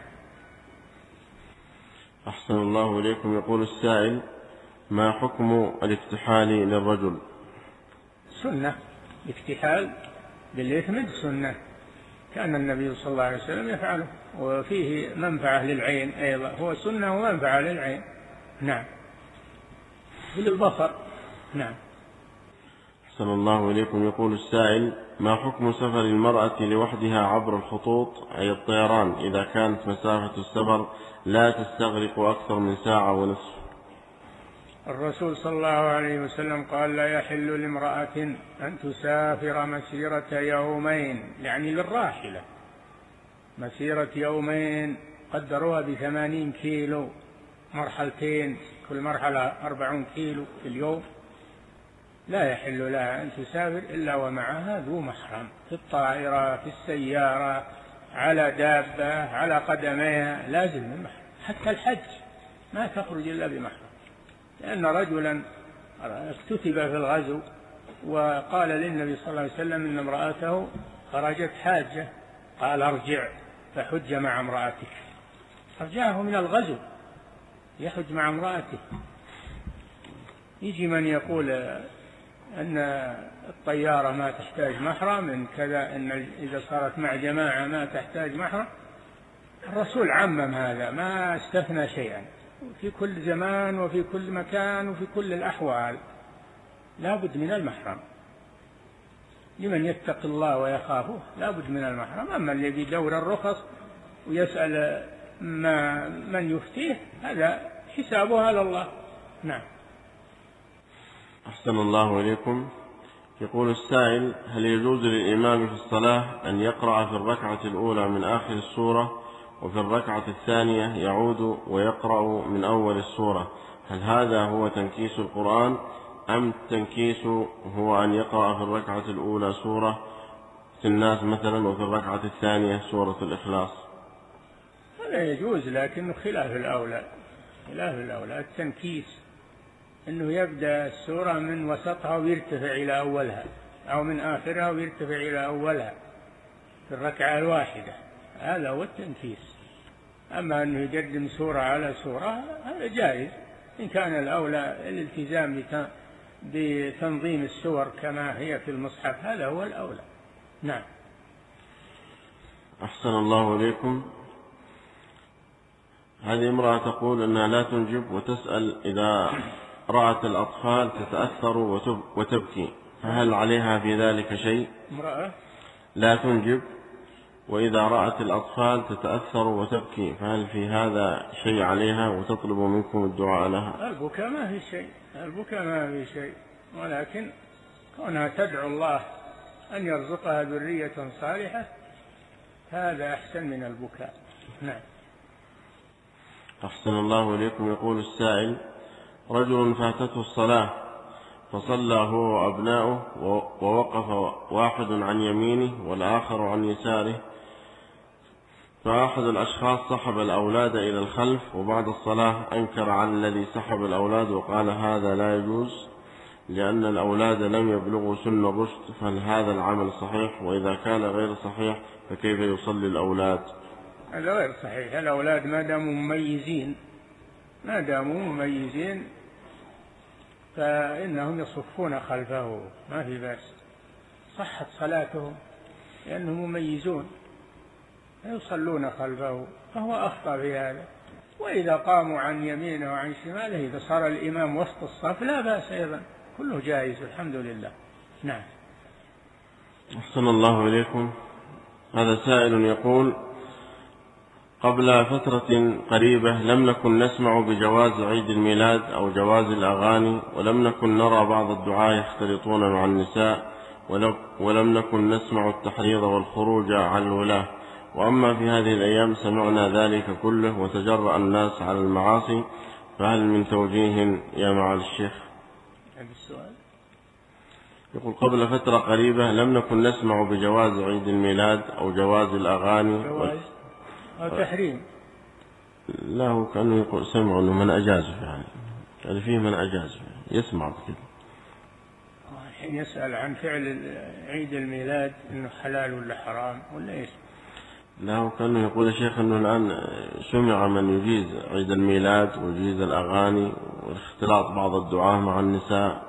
أحسن الله إليكم. يقول السائل: ما حكم الاكتحال للرجل؟ سنة، الاكتحال بالإثم سنة، كان النبي صلى الله عليه وسلم يفعله، وفيه منفعة للعين أيضا، هو سنة ومنفعة للعين. نعم. للبصر. نعم. أحسن الله إليكم. يقول السائل: ما حكم سفر المرأة لوحدها عبر الخطوط أي الطيران إذا كانت مسافة السفر لا تستغرق أكثر من ساعة ونصف؟ الرسول صلى الله عليه وسلم قال: لا يحل لامرأة أن تسافر مسيرة يومين، يعني للراحلة مسيرة يومين قدروها بثمانين كيلو، مرحلتين كل مرحلة أربعون كيلو في اليوم، لا يحل لها أن تسافر إلا ومعها ذو محرم، في الطائرة في السيارة على دابة على قدميها لازم المحرم، حتى الحج ما تخرج إلا بمحرم، لأن رجلا اكتتب في الغزو وقال للنبي صلى الله عليه وسلم إن امرأته خرجت حاجة، قال: ارجع فحج مع امرأتك، رجعه من الغزو يحج مع امرأته. يجي من يقول أن الطيارة ما تحتاج محرم، إن كذا، إن إذا صارت مع جماعة ما تحتاج محرم. الرسول عمم هذا، ما استثنى شيئا، في كل زمان وفي كل مكان وفي كل الأحوال لا بد من المحرم، لمن يتقي الله ويخافه لا بد من المحرم. أما اللي بيدور الرخص ويسأل ما من يفتيه هذا حسابه على الله. نعم. أحسن الله إليكم. يقول السائل: هل يجوز للإمام في الصلاة أن يقرأ في الركعة الأولى من آخر السورة وفي الركعة الثانية يعود ويقرأ من أول السورة، هل هذا هو تنكيس القرآن أم التنكيس هو أن يقرأ في الركعة الأولى سورة الناس مثلا وفي الركعة الثانية سورة الإخلاص؟ هذا يجوز، لكنه خلاف الأولى. خلاف الأولى التنكيس أنه يبدأ السورة من وسطها ويرتفع إلى أولها، أو من آخرها ويرتفع إلى أولها في الركعة الواحدة، هذا هو التنكيس. أما أنه يقدم سورة على سورة هذا جائز، إن كان الأولى الالتزام بتنظيم السور كما هي في المصحف، هذا هو الأولى. نعم. أحسن الله إليكم. هذه امرأة تقول أنها لا تنجب وتسأل إذا رأت الأطفال تتأثر وتبكي، فهل عليها في ذلك شيء؟ امرأة لا تنجب وإذا رأت الأطفال تتأثر وتبكي، فهل في هذا شيء عليها وتطلب منكم الدعاء لها؟ البكاء ما في شيء، البكاء ما في شيء، ولكن كونها تدعو الله أن يرزقها ذرية صالحة هذا أحسن من البكاء. نعم. أحسن الله إليكم. يقول السائل: رجل فاتته الصلاة فصلى هو وأبناؤه ووقف واحد عن يمينه والآخر عن يساره، فأحد الأشخاص سحب الأولاد إلى الخلف، وبعد الصلاة أنكر على الذي سحب الأولاد وقال هذا لا يجوز لأن الأولاد لم يبلغوا سن الرشد، فهل هذا العمل صحيح؟ وإذا كان غير صحيح فكيف يصلي الأولاد؟ هذا غير صحيح. الأولاد ما داموا مميزين ما داموا مميزين فإنهم يصفون خلفه، ما في بأس، صحت صلاتهم لأنهم مميزون يصلون خلفه، فهو أخطأ في هذا. وإذا قاموا عن يمينه وعن شماله إذا صار الإمام وسط الصف لا بأس أيضا، كله جائز الحمد لله. نعم. أحسن الله إليكم. هذا سائل يقول: قبل فترة قريبة لم نكن نسمع بجواز عيد الميلاد أو جواز الأغاني، ولم نكن نرى بعض الدعاة يختلطون مع النساء، ولم نكن نسمع التحريض والخروج على الولاة، وأما في هذه الأيام سمعنا ذلك كله وتجرأ الناس على المعاصي، فهل من توجيه يا معالي الشيخ؟ السؤال يقول: قبل فترة قريبة لم نكن نسمع بجواز عيد الميلاد أو جواز الأغاني جواز أو تحريم. لا، هو كانوا يقول سمعوا أنه من أجازه، يعني يعني فيه من أجازه يسمع بكذا. الحين يسأل عن فعل عيد الميلاد إنه حلال ولا حرام ولا إيش؟ لا، هو كانوا يقول يا شيخ أنه الآن سمع من يجيز عيد الميلاد ويجيز الأغاني واختلاط بعض الدعاة مع النساء.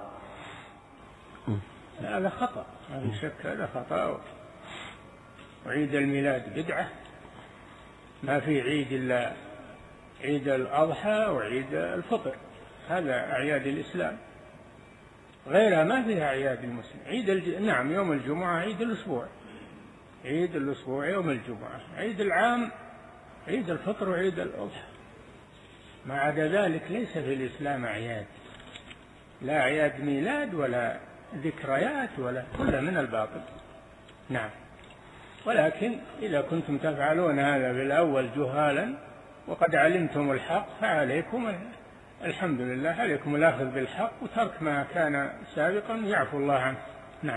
هذا خطأ، ما في شك، هذا خطأ. وعيد الميلاد بدعة، ما في عيد إلا عيد الأضحى وعيد الفطر، هذا أعياد الإسلام، غيرها ما فيها أعياد المسلم. عيد الج... نعم يوم الجمعة عيد الأسبوع، عيد الأسبوع يوم الجمعة، عيد العام عيد الفطر وعيد الأضحى، ما عدا ذلك ليس في الإسلام أعياد، لا أعياد ميلاد ولا ذكريات ولا، كلها من الباطل. نعم. ولكن إذا كنتم تفعلون هذا بالأول جهالا وقد علمتم الحق فعليكم الحمد لله، عليكم الأخذ بالحق وترك ما كان سابقا يعفو الله عنه. نعم.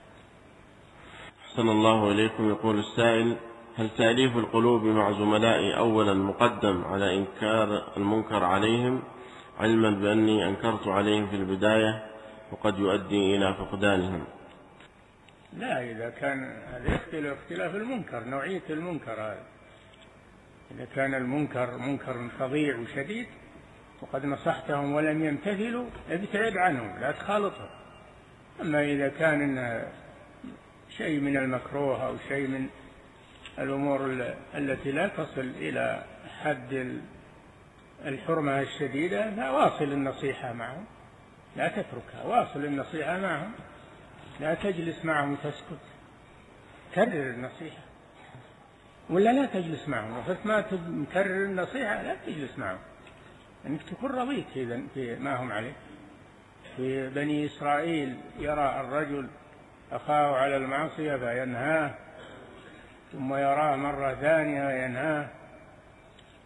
أحسن الله إليكم. يقول السائل: هل تأليف القلوب مع زملائي أولا مقدم على إنكار المنكر عليهم، علما بأني أنكرت عليهم في البداية وقد يؤدي إلى فقدانهم؟ لا، إذا كان هذا يختلف اختلاف المنكر، نوعية المنكر هذا، إذا كان المنكر منكر فظيع وشديد وقد نصحتهم ولم يمتثلوا ابتعد عنهم لا تخالطهم. أما إذا كان شيء من المكروه أو شيء من الأمور التي لا تصل إلى حد الحرمة الشديدة فواصل النصيحة معهم، لا تتركها، واصل النصيحة معهم، لا تجلس معهم وتسكت، كرر النصيحة، ولا لا تجلس معهم، وقت ما تكرر النصيحة لا تجلس معهم، أنك تكون رضيت في ما هم عليه. في بني إسرائيل يرى الرجل أخاه على المعصية فينهاه، ثم يراه مرة ثانية ينهاه،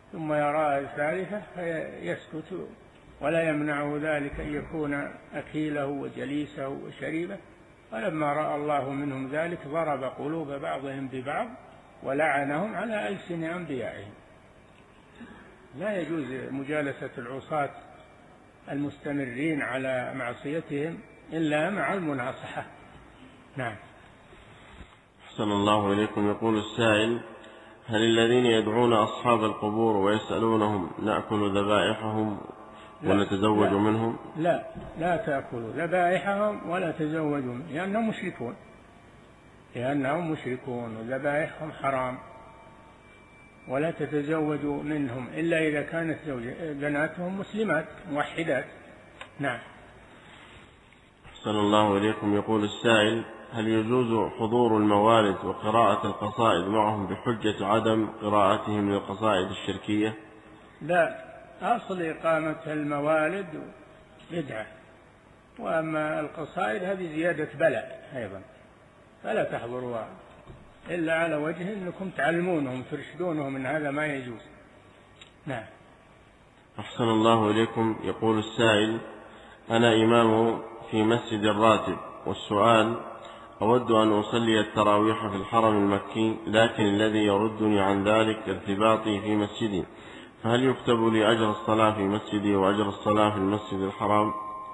ثم يراها الثالثة فيسكت، ولا يمنعه ذلك أن يكون أكيله وجليسه وشريبه. فلما رأى الله منهم ذلك ضرب قلوب بعضهم ببعض ولعنهم على ألسن أنبيائهم. لا يجوز مجالسة العصاة المستمرين على معصيتهم إلا مع المناصحة. نعم. أحسن الله إليكم. يقول السائل: هل الذين يدعون أصحاب القبور ويسألونهم نأكل ذبائحهم ونتزوج لا منهم؟ لا لا تأكلوا ذبائحهم ولا تزوجوا منهم، لأنهم مشركون لأنهم مشركون وذبائحهم حرام. ولا تتزوجوا منهم إلا إذا كانت بناتهم مسلمات موحدات. نعم. أحسن الله إليكم. يقول السائل: هل يجوز حضور الموالد وقراءة القصائد معهم بحجة عدم قراءتهم للقصائد الشركية؟ لا، أصل إقامة الموالد بدعة، وأما القصائد هذه زيادة بلاء أيضا، فلا تحضروها إلا على وجه أنكم تعلمونهم ترشدونهم أن هذا ما يجوز. نعم. أحسن الله إليكم. يقول السائل: أنا إمام في مسجد الراتب، والسؤال: أود أن أصلي التراويح في الحرم المكي، لكن الذي يردني عن ذلك ارتباطي في مسجدي، فهل يكتب لي أجر الصلاة في مسجدي وأجر الصلاة في المسجد الحرام؟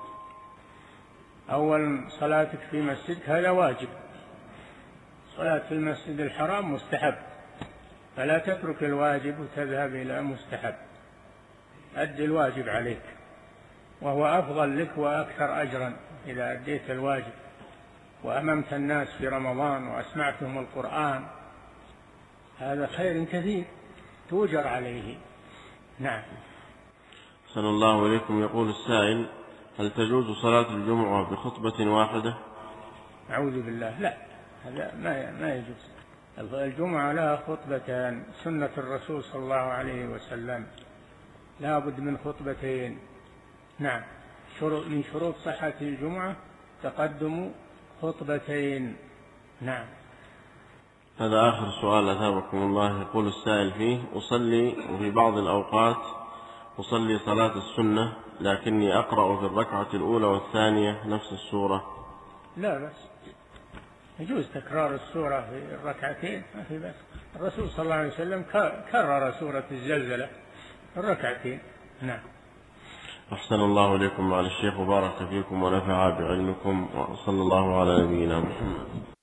أولا، صلاتك في مسجدك هذا واجب، صلاة في المسجد الحرام مستحب، فلا تترك الواجب وتذهب إلى مستحب، أد الواجب عليك، وهو أفضل لك وأكثر أجرا إذا أديت الواجب وأممت الناس في رمضان وأسمعتهم القرآن، هذا خير كثير توجر عليه. نعم. صلى الله عليكم. يقول السائل: هل تجوز صلاة الجمعة بخطبة واحدة؟ أعوذ بالله، لا، هذا ما ما يجوز. الجمعة لها خطبتان، سنة الرسول صلى الله عليه وسلم، لا بد من خطبتين. نعم. شروط من شروط صحة الجمعة تقدم خطبتين. نعم. هذا آخر سؤال أثابكم الله. يقول السائل فيه: أصلي وفي بعض الأوقات أصلي صلاة السنة، لكني أقرأ في الركعة الأولى والثانية نفس السورة. لا بس، يجوز تكرار السورة في الركعتين، ما في بس. الرسول صلى الله عليه وسلم كرر سورة الزلزلة في الركعتين. نعم. أحسن الله إليكم معالي الشيخ، وبارك فيكم ونفع بعلمكم، وصلى الله على نبينا محمد.